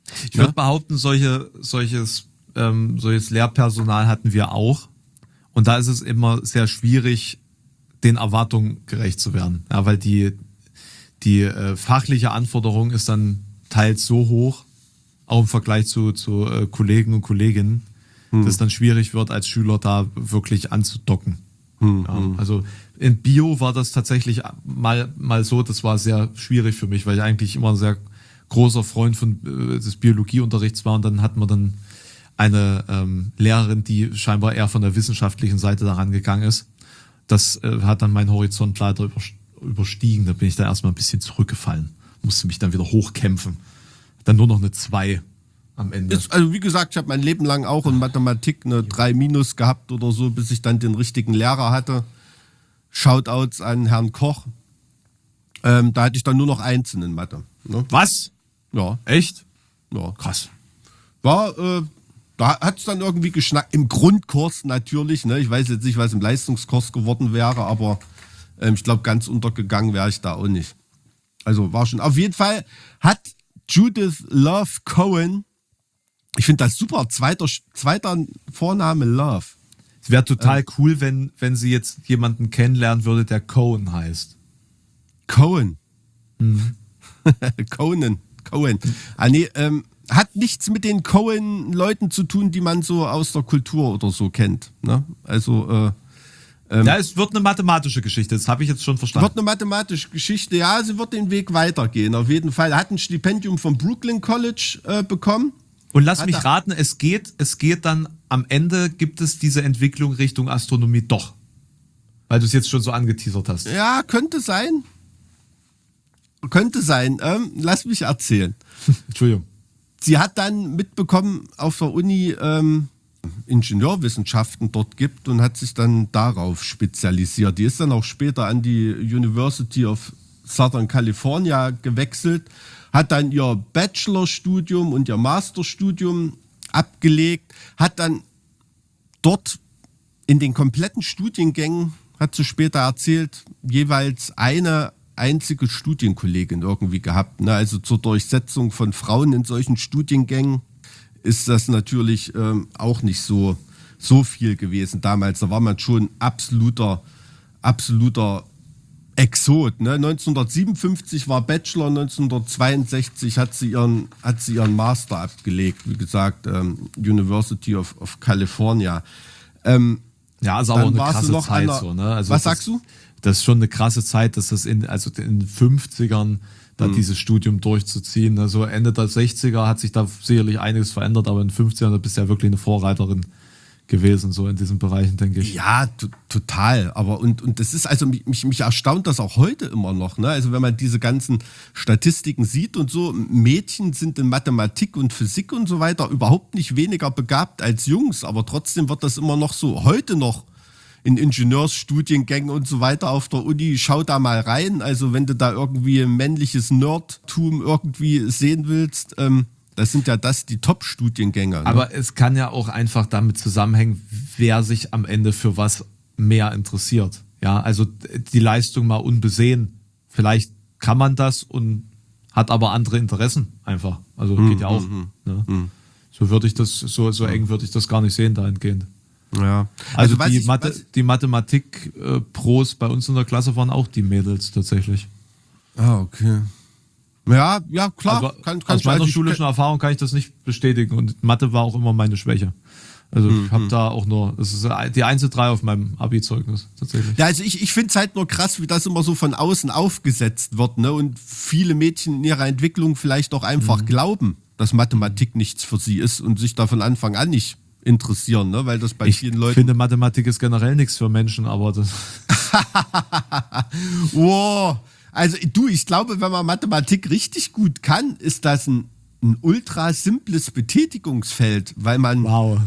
S1: Ich würde behaupten, solches Lehrpersonal hatten wir auch. Und da ist es immer sehr schwierig, den Erwartungen gerecht zu werden. Ja, weil die fachliche Anforderung ist dann teils so hoch, auch im Vergleich zu Kollegen und Kolleginnen, dass es dann schwierig wird, als Schüler da wirklich anzudocken. Ja, also in Bio war das tatsächlich mal so, das war sehr schwierig für mich, weil ich eigentlich immer ein sehr großer Freund des Biologieunterrichts war, und dann hatten wir dann eine Lehrerin, die scheinbar eher von der wissenschaftlichen Seite daran gegangen ist. Das hat dann meinen Horizont leider überstiegen. Da bin ich dann erstmal ein bisschen zurückgefallen, musste mich dann wieder hochkämpfen. Dann nur noch eine 2 am Ende.
S3: Also wie gesagt, ich habe mein Leben lang auch in Mathematik eine 3- gehabt oder so, bis ich dann den richtigen Lehrer hatte. Shoutouts an Herrn Koch. Da hatte ich dann nur noch 1 in Mathe. Ne?
S1: Was?
S3: Ja.
S1: Echt?
S3: Ja.
S1: Krass.
S3: Da hat es dann irgendwie geschnackt. Im Grundkurs natürlich. Ne? Ich weiß jetzt nicht, was im Leistungskurs geworden wäre, aber ich glaube, ganz untergegangen wäre ich da auch nicht. Also war schon. Auf jeden Fall hat Judith Love Cohen, ich finde das super, zweiter Vorname Love.
S1: Es wäre total cool, wenn sie jetzt jemanden kennenlernen würde, der Cohen heißt.
S3: Cohen. Cohen. Ah, nee, hat nichts mit den Cohen-Leuten zu tun, die man so aus der Kultur oder so kennt. Ne? Also,
S1: ja, es wird eine mathematische Geschichte, das habe ich jetzt schon verstanden.
S3: Wird eine mathematische Geschichte, ja, sie wird den Weg weitergehen, auf jeden Fall. Er hat ein Stipendium vom Brooklyn College bekommen.
S1: Und lass mich raten, es geht dann am Ende, gibt es diese Entwicklung Richtung Astronomie doch. Weil du es jetzt schon so angeteasert hast.
S3: Ja, könnte sein. Lass mich erzählen.
S1: Entschuldigung.
S3: Sie hat dann mitbekommen, auf der Uni Ingenieurwissenschaften dort gibt und hat sich dann darauf spezialisiert. Die ist dann auch später an die University of Southern California gewechselt, hat dann ihr Bachelorstudium und ihr Masterstudium abgelegt, hat dann dort in den kompletten Studiengängen, hat sie später erzählt, jeweils eine einzige Studienkollegin irgendwie gehabt. Ne? Also zur Durchsetzung von Frauen in solchen Studiengängen ist das natürlich auch nicht so viel gewesen damals. Da war man schon absoluter Exot. Ne? 1957 war Bachelor, 1962 hat sie ihren Master abgelegt. Wie gesagt, University of California.
S1: Ja, ist aber auch eine krasse Zeit. So, ne? Also
S3: was sagst du?
S1: Das ist schon eine krasse Zeit, dass das in den 50ern da dieses Studium durchzuziehen. Also Ende der 60er hat sich da sicherlich einiges verändert, aber in den 50ern da bist du ja wirklich eine Vorreiterin gewesen, so in diesen Bereichen, denke ich.
S3: Ja, total. Aber und das ist, also mich erstaunt das auch heute immer noch. Ne? Also wenn man diese ganzen Statistiken sieht und so, Mädchen sind in Mathematik und Physik und so weiter überhaupt nicht weniger begabt als Jungs, aber trotzdem wird das immer noch so, heute noch in Ingenieursstudiengängen und so weiter auf der Uni, schau da mal rein. Also wenn du da irgendwie ein männliches Nerdtum irgendwie sehen willst, das sind ja die Top-Studiengänge. Ne?
S1: Aber es kann ja auch einfach damit zusammenhängen, wer sich am Ende für was mehr interessiert. Ja, also die Leistung mal unbesehen. Vielleicht kann man das und hat aber andere Interessen einfach. Also geht ja auch. Ne? So würde ich das, so eng würde ich das gar nicht sehen dahingehend.
S3: Ja.
S1: Also die Mathematik-Pros bei uns in der Klasse waren auch die Mädels tatsächlich.
S3: Ah, okay. Ja, klar.
S1: Also, aus meiner schulischen Erfahrung kann ich das nicht bestätigen und Mathe war auch immer meine Schwäche. Also ich habe da auch nur, das ist die 1-3 auf meinem Abi-Zeugnis tatsächlich.
S3: Ja, also ich finde es halt nur krass, wie das immer so von außen aufgesetzt wird, ne? Und viele Mädchen in ihrer Entwicklung vielleicht auch einfach glauben, dass Mathematik nichts für sie ist und sich da von Anfang an nicht interessieren, ne? Weil das bei vielen Leuten...
S1: Ich finde, Mathematik ist generell nichts für Menschen, aber das...
S3: Wow. Also ich glaube, wenn man Mathematik richtig gut kann, ist das ein ultra simples Betätigungsfeld, weil man...
S1: Wow.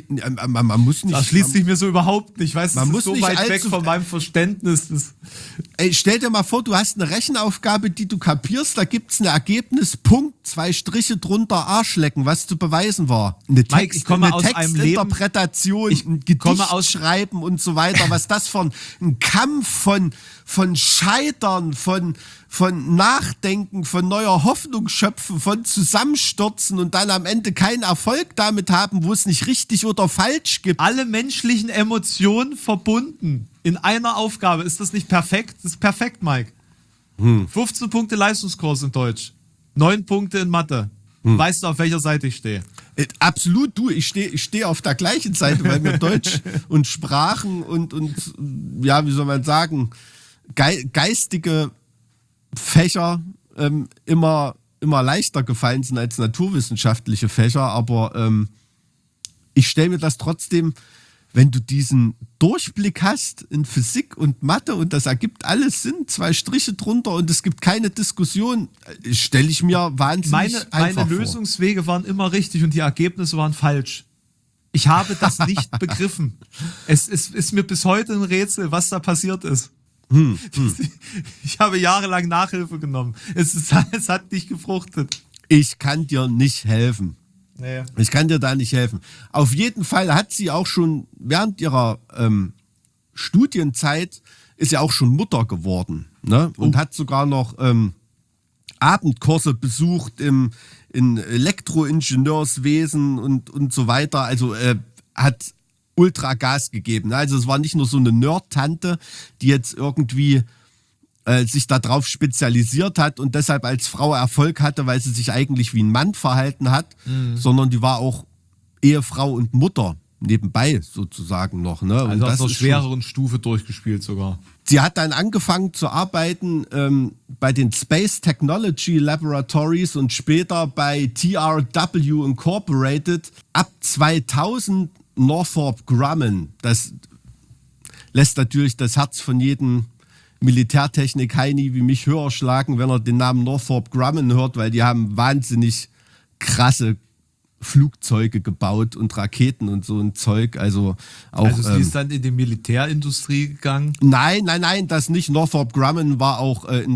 S3: Man muss nicht...
S1: Das schließt sich mir so überhaupt nicht. Ich weiß,
S3: man
S1: das
S3: muss
S1: ist so
S3: nicht
S1: weit weg von meinem Verständnis.
S3: Ey, stell dir mal vor, du hast eine Rechenaufgabe, die du kapierst, da gibt's ein Ergebnis, Punkt, 2 Striche drunter, Arschlecken, was zu beweisen war. Eine Textinterpretation, ein Gedicht schreiben und so weiter, was das von ein Kampf von Scheitern, von Nachdenken, von neuer Hoffnung schöpfen, von Zusammenstürzen und dann am Ende keinen Erfolg damit haben, wo es nicht richtig oder falsch gibt.
S1: Alle menschlichen Emotionen verbunden in einer Aufgabe. Ist das nicht perfekt? Das ist perfekt, Mike. 15 Punkte Leistungskurs in Deutsch, 9 Punkte in Mathe. Weißt du, auf welcher Seite ich stehe?
S3: Absolut, du, ich steh auf der gleichen Seite, weil mir Deutsch und Sprachen und ja, wie soll man sagen, geistige Fächer immer leichter gefallen sind als naturwissenschaftliche Fächer, aber ich stelle mir das trotzdem, wenn du diesen Durchblick hast in Physik und Mathe und das ergibt alles Sinn, 2 Striche drunter und es gibt keine Diskussion, stelle ich mir wahnsinnig einfach vor.
S1: Meine Lösungswege waren immer richtig und die Ergebnisse waren falsch. Ich habe das nicht begriffen. Es ist mir bis heute ein Rätsel, was da passiert ist. Ich habe jahrelang Nachhilfe genommen. Es hat nicht gefruchtet.
S3: Ich kann dir nicht helfen.
S1: Nee.
S3: Ich kann dir da nicht helfen. Auf jeden Fall hat sie auch schon während ihrer Studienzeit ist ja auch schon Mutter geworden, ne? Und hat sogar noch Abendkurse besucht in Elektroingenieurswesen und so weiter. Also hat ultra Gas gegeben. Also es war nicht nur so eine Nerd-Tante, die jetzt irgendwie sich darauf spezialisiert hat und deshalb als Frau Erfolg hatte, weil sie sich eigentlich wie ein Mann verhalten hat, sondern die war auch Ehefrau und Mutter nebenbei sozusagen noch. Ne?
S1: Also
S3: und
S1: auf
S3: das
S1: einer
S3: ist
S1: schwereren Stufe durchgespielt sogar.
S3: Sie hat dann angefangen zu arbeiten bei den Space Technology Laboratories und später bei TRW Incorporated. Ab 2000 Northrop Grumman. Das lässt natürlich das Herz von jedem Militärtechnik-Heini wie mich höher schlagen, wenn er den Namen Northrop Grumman hört, weil die haben wahnsinnig krasse Flugzeuge gebaut und Raketen und so ein Zeug. Also
S1: sie ist dann in die Militärindustrie gegangen?
S3: Nein, das nicht. Northrop Grumman war auch in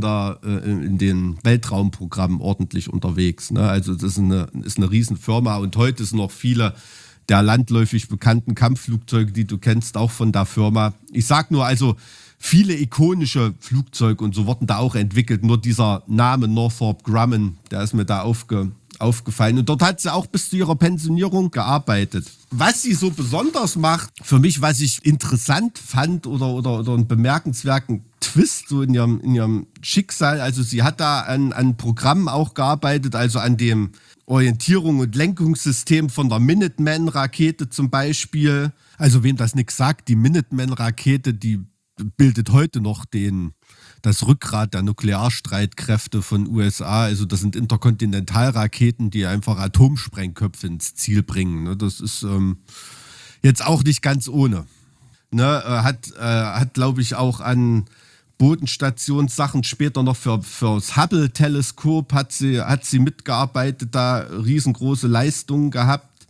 S3: den Weltraumprogrammen ordentlich unterwegs. Ne? Also das ist eine Riesenfirma und heute sind noch viele der landläufig bekannten Kampfflugzeuge, die du kennst, auch von der Firma. Ich sag nur, also viele ikonische Flugzeuge und so wurden da auch entwickelt. Nur dieser Name Northrop Grumman, der ist mir da aufgefallen. Und dort hat sie auch bis zu ihrer Pensionierung gearbeitet. Was sie so besonders macht, für mich, was ich interessant fand oder einen bemerkenswerten Twist so in ihrem Schicksal, also sie hat da an Programmen auch gearbeitet, also an dem Orientierung- und Lenkungssystem von der Minuteman-Rakete zum Beispiel. Also wem das nichts sagt, die Minuteman-Rakete, die bildet heute noch das Rückgrat der Nuklearstreitkräfte von USA. Also das sind Interkontinentalraketen, die einfach Atomsprengköpfe ins Ziel bringen. Ne? Das ist jetzt auch nicht ganz ohne. Ne? Hat glaube ich, auch an Bodenstationssachen später noch fürs Hubble-Teleskop hat sie mitgearbeitet, da riesengroße Leistungen gehabt.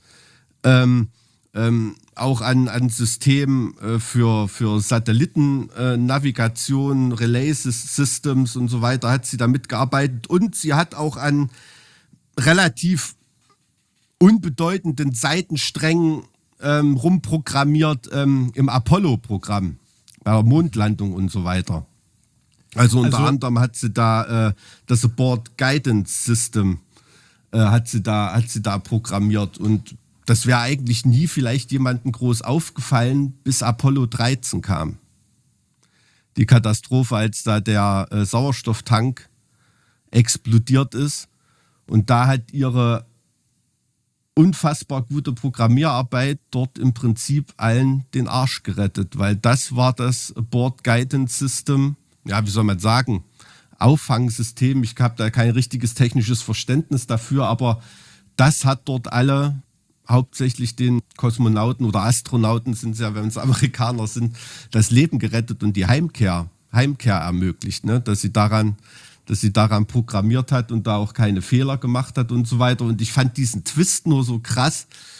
S3: Auch an Systemen für Satellitennavigation, Relay-Systems und so weiter hat sie da mitgearbeitet. Und sie hat auch an relativ unbedeutenden Seitensträngen rumprogrammiert im Apollo-Programm, bei der Mondlandung und so weiter. Also unter anderem hat sie da das Abort Guidance System hat sie da programmiert und das wäre eigentlich nie vielleicht jemandem groß aufgefallen, bis Apollo 13 kam. Die Katastrophe, als da der Sauerstofftank explodiert ist. Und da hat ihre unfassbar gute Programmierarbeit dort im Prinzip allen den Arsch gerettet, weil das war das Abort Guidance System, ja, wie soll man sagen, Auffangsystem. Ich habe da kein richtiges technisches Verständnis dafür, aber das hat dort alle, hauptsächlich den Kosmonauten oder Astronauten sind es ja, wenn es Amerikaner sind, das Leben gerettet und die Heimkehr ermöglicht, ne? dass sie daran programmiert hat und da auch keine Fehler gemacht hat und so weiter. Und ich fand diesen Twist nur so krass,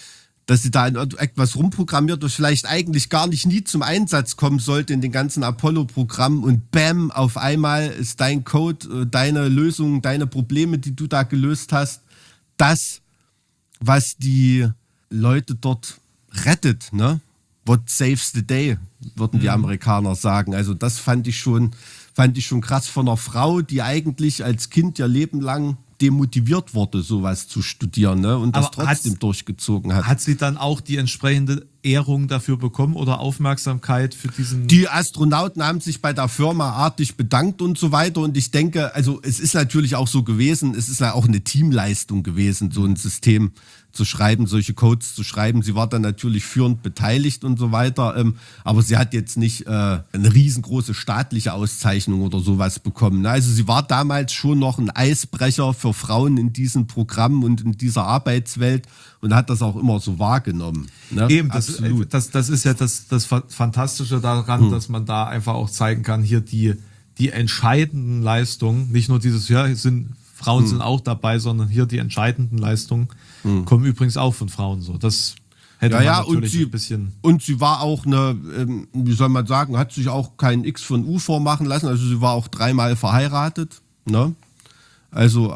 S3: dass sie da in etwas rumprogrammiert, was vielleicht eigentlich gar nicht nie zum Einsatz kommen sollte in den ganzen Apollo-Programmen und bam, auf einmal ist dein Code, deine Lösung, deine Probleme, die du da gelöst hast, das, was die Leute dort rettet, ne? What saves the day, würden die Amerikaner sagen. Also das fand ich schon krass von einer Frau, die eigentlich als Kind ihr Leben lang demotiviert wurde, sowas zu studieren, ne? Und das trotzdem durchgezogen hat.
S1: Hat sie dann auch die entsprechende Ehrung dafür bekommen oder Aufmerksamkeit für diesen...
S3: Die Astronauten haben sich bei der Firma artig bedankt und so weiter. Und ich denke, also es ist natürlich auch so gewesen, es ist ja auch eine Teamleistung gewesen, so ein System zu schreiben, solche Codes zu schreiben. Sie war dann natürlich führend beteiligt und so weiter, aber sie hat jetzt nicht eine riesengroße staatliche Auszeichnung oder sowas bekommen. Also sie war damals schon noch ein Eisbrecher für Frauen in diesem Programm und in dieser Arbeitswelt und hat das auch immer so wahrgenommen. Ne?
S1: Eben, das ist ja das Fantastische daran, dass man da einfach auch zeigen kann, hier die entscheidenden Leistungen, nicht nur dieses, Frauen sind auch dabei, sondern hier die entscheidenden Leistungen kommen übrigens auch von Frauen so. Das hätte man natürlich ein bisschen...
S3: Und sie war auch eine, wie soll man sagen, hat sich auch kein X von U vormachen lassen. Also sie war auch 3-mal verheiratet. Ne? Also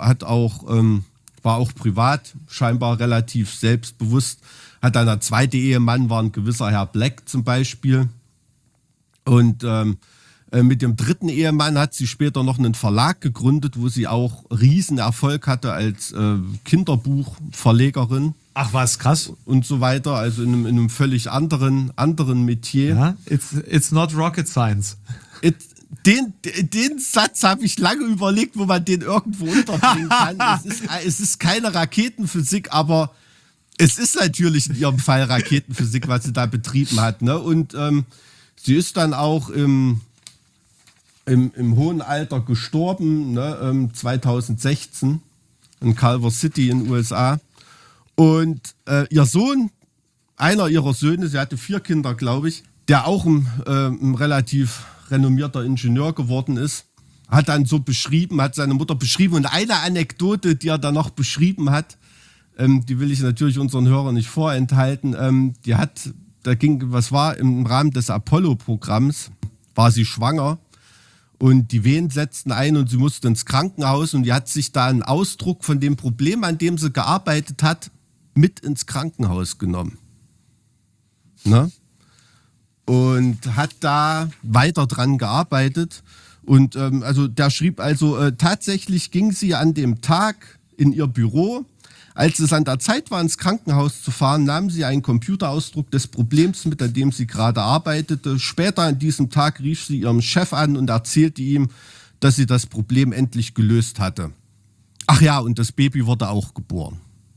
S3: war auch privat scheinbar relativ selbstbewusst. Hat dann der zweite Ehemann, war ein gewisser Herr Black zum Beispiel. Und mit dem dritten Ehemann hat sie später noch einen Verlag gegründet, wo sie auch Riesenerfolg hatte als Kinderbuchverlegerin.
S1: Ach was, krass.
S3: Und so weiter, also in einem völlig anderen Metier.
S1: Ja, it's not rocket science.
S3: Den Satz habe ich lange überlegt, wo man den irgendwo unterbringen kann. Es ist keine Raketenphysik, aber es ist natürlich in ihrem Fall Raketenphysik, was sie da betrieben hat. Ne? Und sie ist dann auch im hohen Alter gestorben, ne, 2016 in Culver City in den USA. Und ihr Sohn, einer ihrer Söhne, sie hatte 4 Kinder, glaube ich, der auch ein relativ renommierter Ingenieur geworden ist, hat dann so beschrieben, hat seine Mutter beschrieben. Und eine Anekdote, die er dann noch beschrieben hat, die will ich natürlich unseren Hörern nicht vorenthalten, im Rahmen des Apollo-Programms, war sie schwanger. Und die Wehen setzten ein und sie musste ins Krankenhaus und die hat sich da einen Ausdruck von dem Problem, an dem sie gearbeitet hat, mit ins Krankenhaus genommen. Ne? Und hat da weiter dran gearbeitet. Und der schrieb tatsächlich ging sie an dem Tag in ihr Büro. Als es an der Zeit war, ins Krankenhaus zu fahren, nahm sie einen Computerausdruck des Problems mit, an dem sie gerade arbeitete. Später an diesem Tag rief sie ihrem Chef an und erzählte ihm, dass sie das Problem endlich gelöst hatte. Ach ja, und das Baby wurde auch geboren.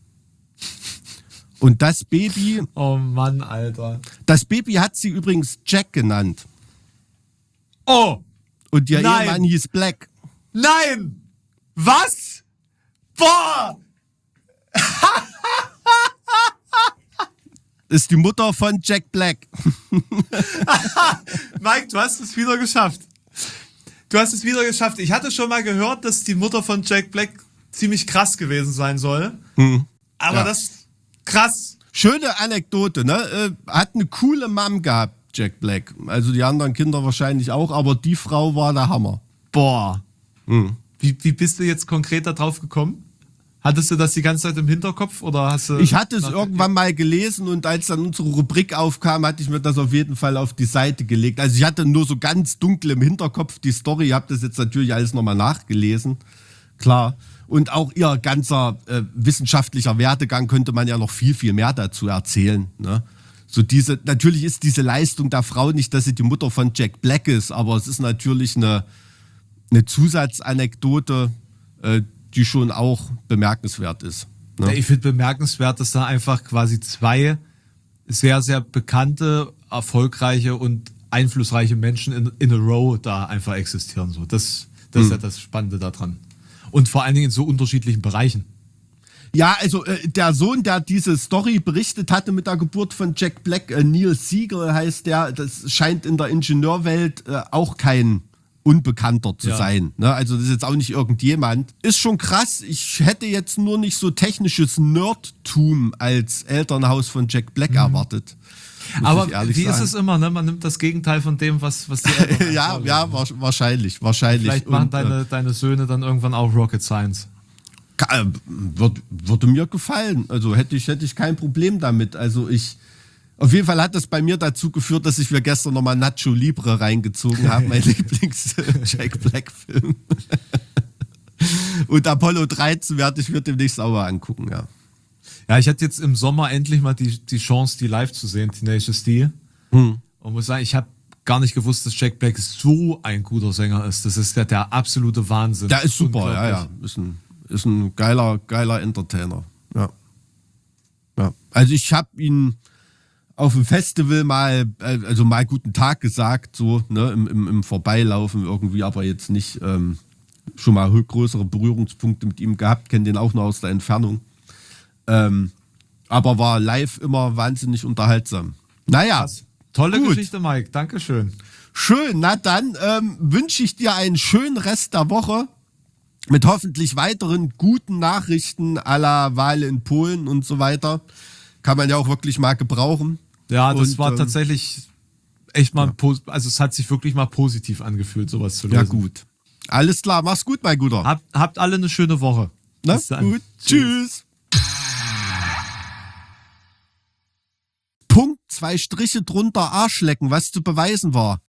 S3: Und das Baby...
S1: Oh Mann, Alter.
S3: Das Baby hat sie übrigens Jack genannt.
S1: Oh!
S3: Und ihr Ehemann hieß Black.
S1: Nein! Was? Boah!
S3: Ist die Mutter von Jack Black.
S1: Mike, du hast es wieder geschafft. Ich hatte schon mal gehört, dass die Mutter von Jack Black ziemlich krass gewesen sein soll. Aber das krass.
S3: Schöne Anekdote, ne? Hat eine coole Mom gehabt, Jack Black. Also die anderen Kinder wahrscheinlich auch, aber die Frau war der Hammer.
S1: Boah. Wie bist du jetzt konkret da drauf gekommen? Hattest du das die ganze Zeit im Hinterkopf oder hast du...
S3: Ich hatte es irgendwann mal gelesen und als dann unsere Rubrik aufkam, hatte ich mir das auf jeden Fall auf die Seite gelegt. Also ich hatte nur so ganz dunkel im Hinterkopf die Story, ich habe das jetzt natürlich alles nochmal nachgelesen, klar. Und auch ihr ganzer wissenschaftlicher Werdegang könnte man ja noch viel, viel mehr dazu erzählen. Ne? Natürlich ist diese Leistung der Frau nicht, dass sie die Mutter von Jack Black ist, aber es ist natürlich eine Zusatzanekdote, die schon auch bemerkenswert ist. Ne?
S1: Ja, ich finde bemerkenswert, dass da einfach quasi 2 sehr, sehr bekannte, erfolgreiche und einflussreiche Menschen in a row da einfach existieren. So. Das ist ja das Spannende daran. Und vor allen Dingen in so unterschiedlichen Bereichen.
S3: Ja, also der Sohn, der diese Story berichtet hatte mit der Geburt von Jack Black, Neil Siegel heißt der, das scheint in der Ingenieurwelt auch kein Unbekannter zu sein. Ne? Also das ist jetzt auch nicht irgendjemand. Ist schon krass. Ich hätte jetzt nur nicht so technisches Nerdtum als Elternhaus von Jack Black erwartet.
S1: Aber wie ist es immer, ne? Man nimmt das Gegenteil von dem, was die Eltern
S3: ja, wahrscheinlich.
S1: Vielleicht machen deine Söhne dann irgendwann auch Rocket Science.
S3: Würde mir gefallen. Also hätte ich kein Problem damit. Also auf jeden Fall hat das bei mir dazu geführt, dass ich mir gestern nochmal Nacho Libre reingezogen habe, mein Lieblings-Jack Black-Film. Und Apollo 13 werde ich mir demnächst auch mal angucken, ja.
S1: Ja, ich hatte jetzt im Sommer endlich mal die Chance, die live zu sehen, Tenacious D. Und muss sagen, ich habe gar nicht gewusst, dass Jack Black so ein guter Sänger ist. Das ist der absolute Wahnsinn.
S3: Der ist super, ja. Ist ein geiler Entertainer. Ja. Also ich habe ihn auf dem Festival mal guten Tag gesagt, so, ne, im Vorbeilaufen irgendwie, aber jetzt nicht schon mal größere Berührungspunkte mit ihm gehabt, kenne den auch nur aus der Entfernung. Aber war live immer wahnsinnig unterhaltsam. Naja.
S1: Tolle Geschichte, Mike. Dankeschön.
S3: Schön. Na dann wünsche ich dir einen schönen Rest der Woche mit hoffentlich weiteren guten Nachrichten à la Wahl in Polen und so weiter. Kann man ja auch wirklich mal gebrauchen.
S1: Ja, das war tatsächlich echt mal, also es hat sich wirklich mal positiv angefühlt, sowas zu lösen.
S3: Ja gut. Alles klar, mach's gut, mein Guter.
S1: Habt alle eine schöne Woche.
S3: Na, gut, tschüss. Punkt, 2 Striche drunter, Arschlecken, was zu beweisen war.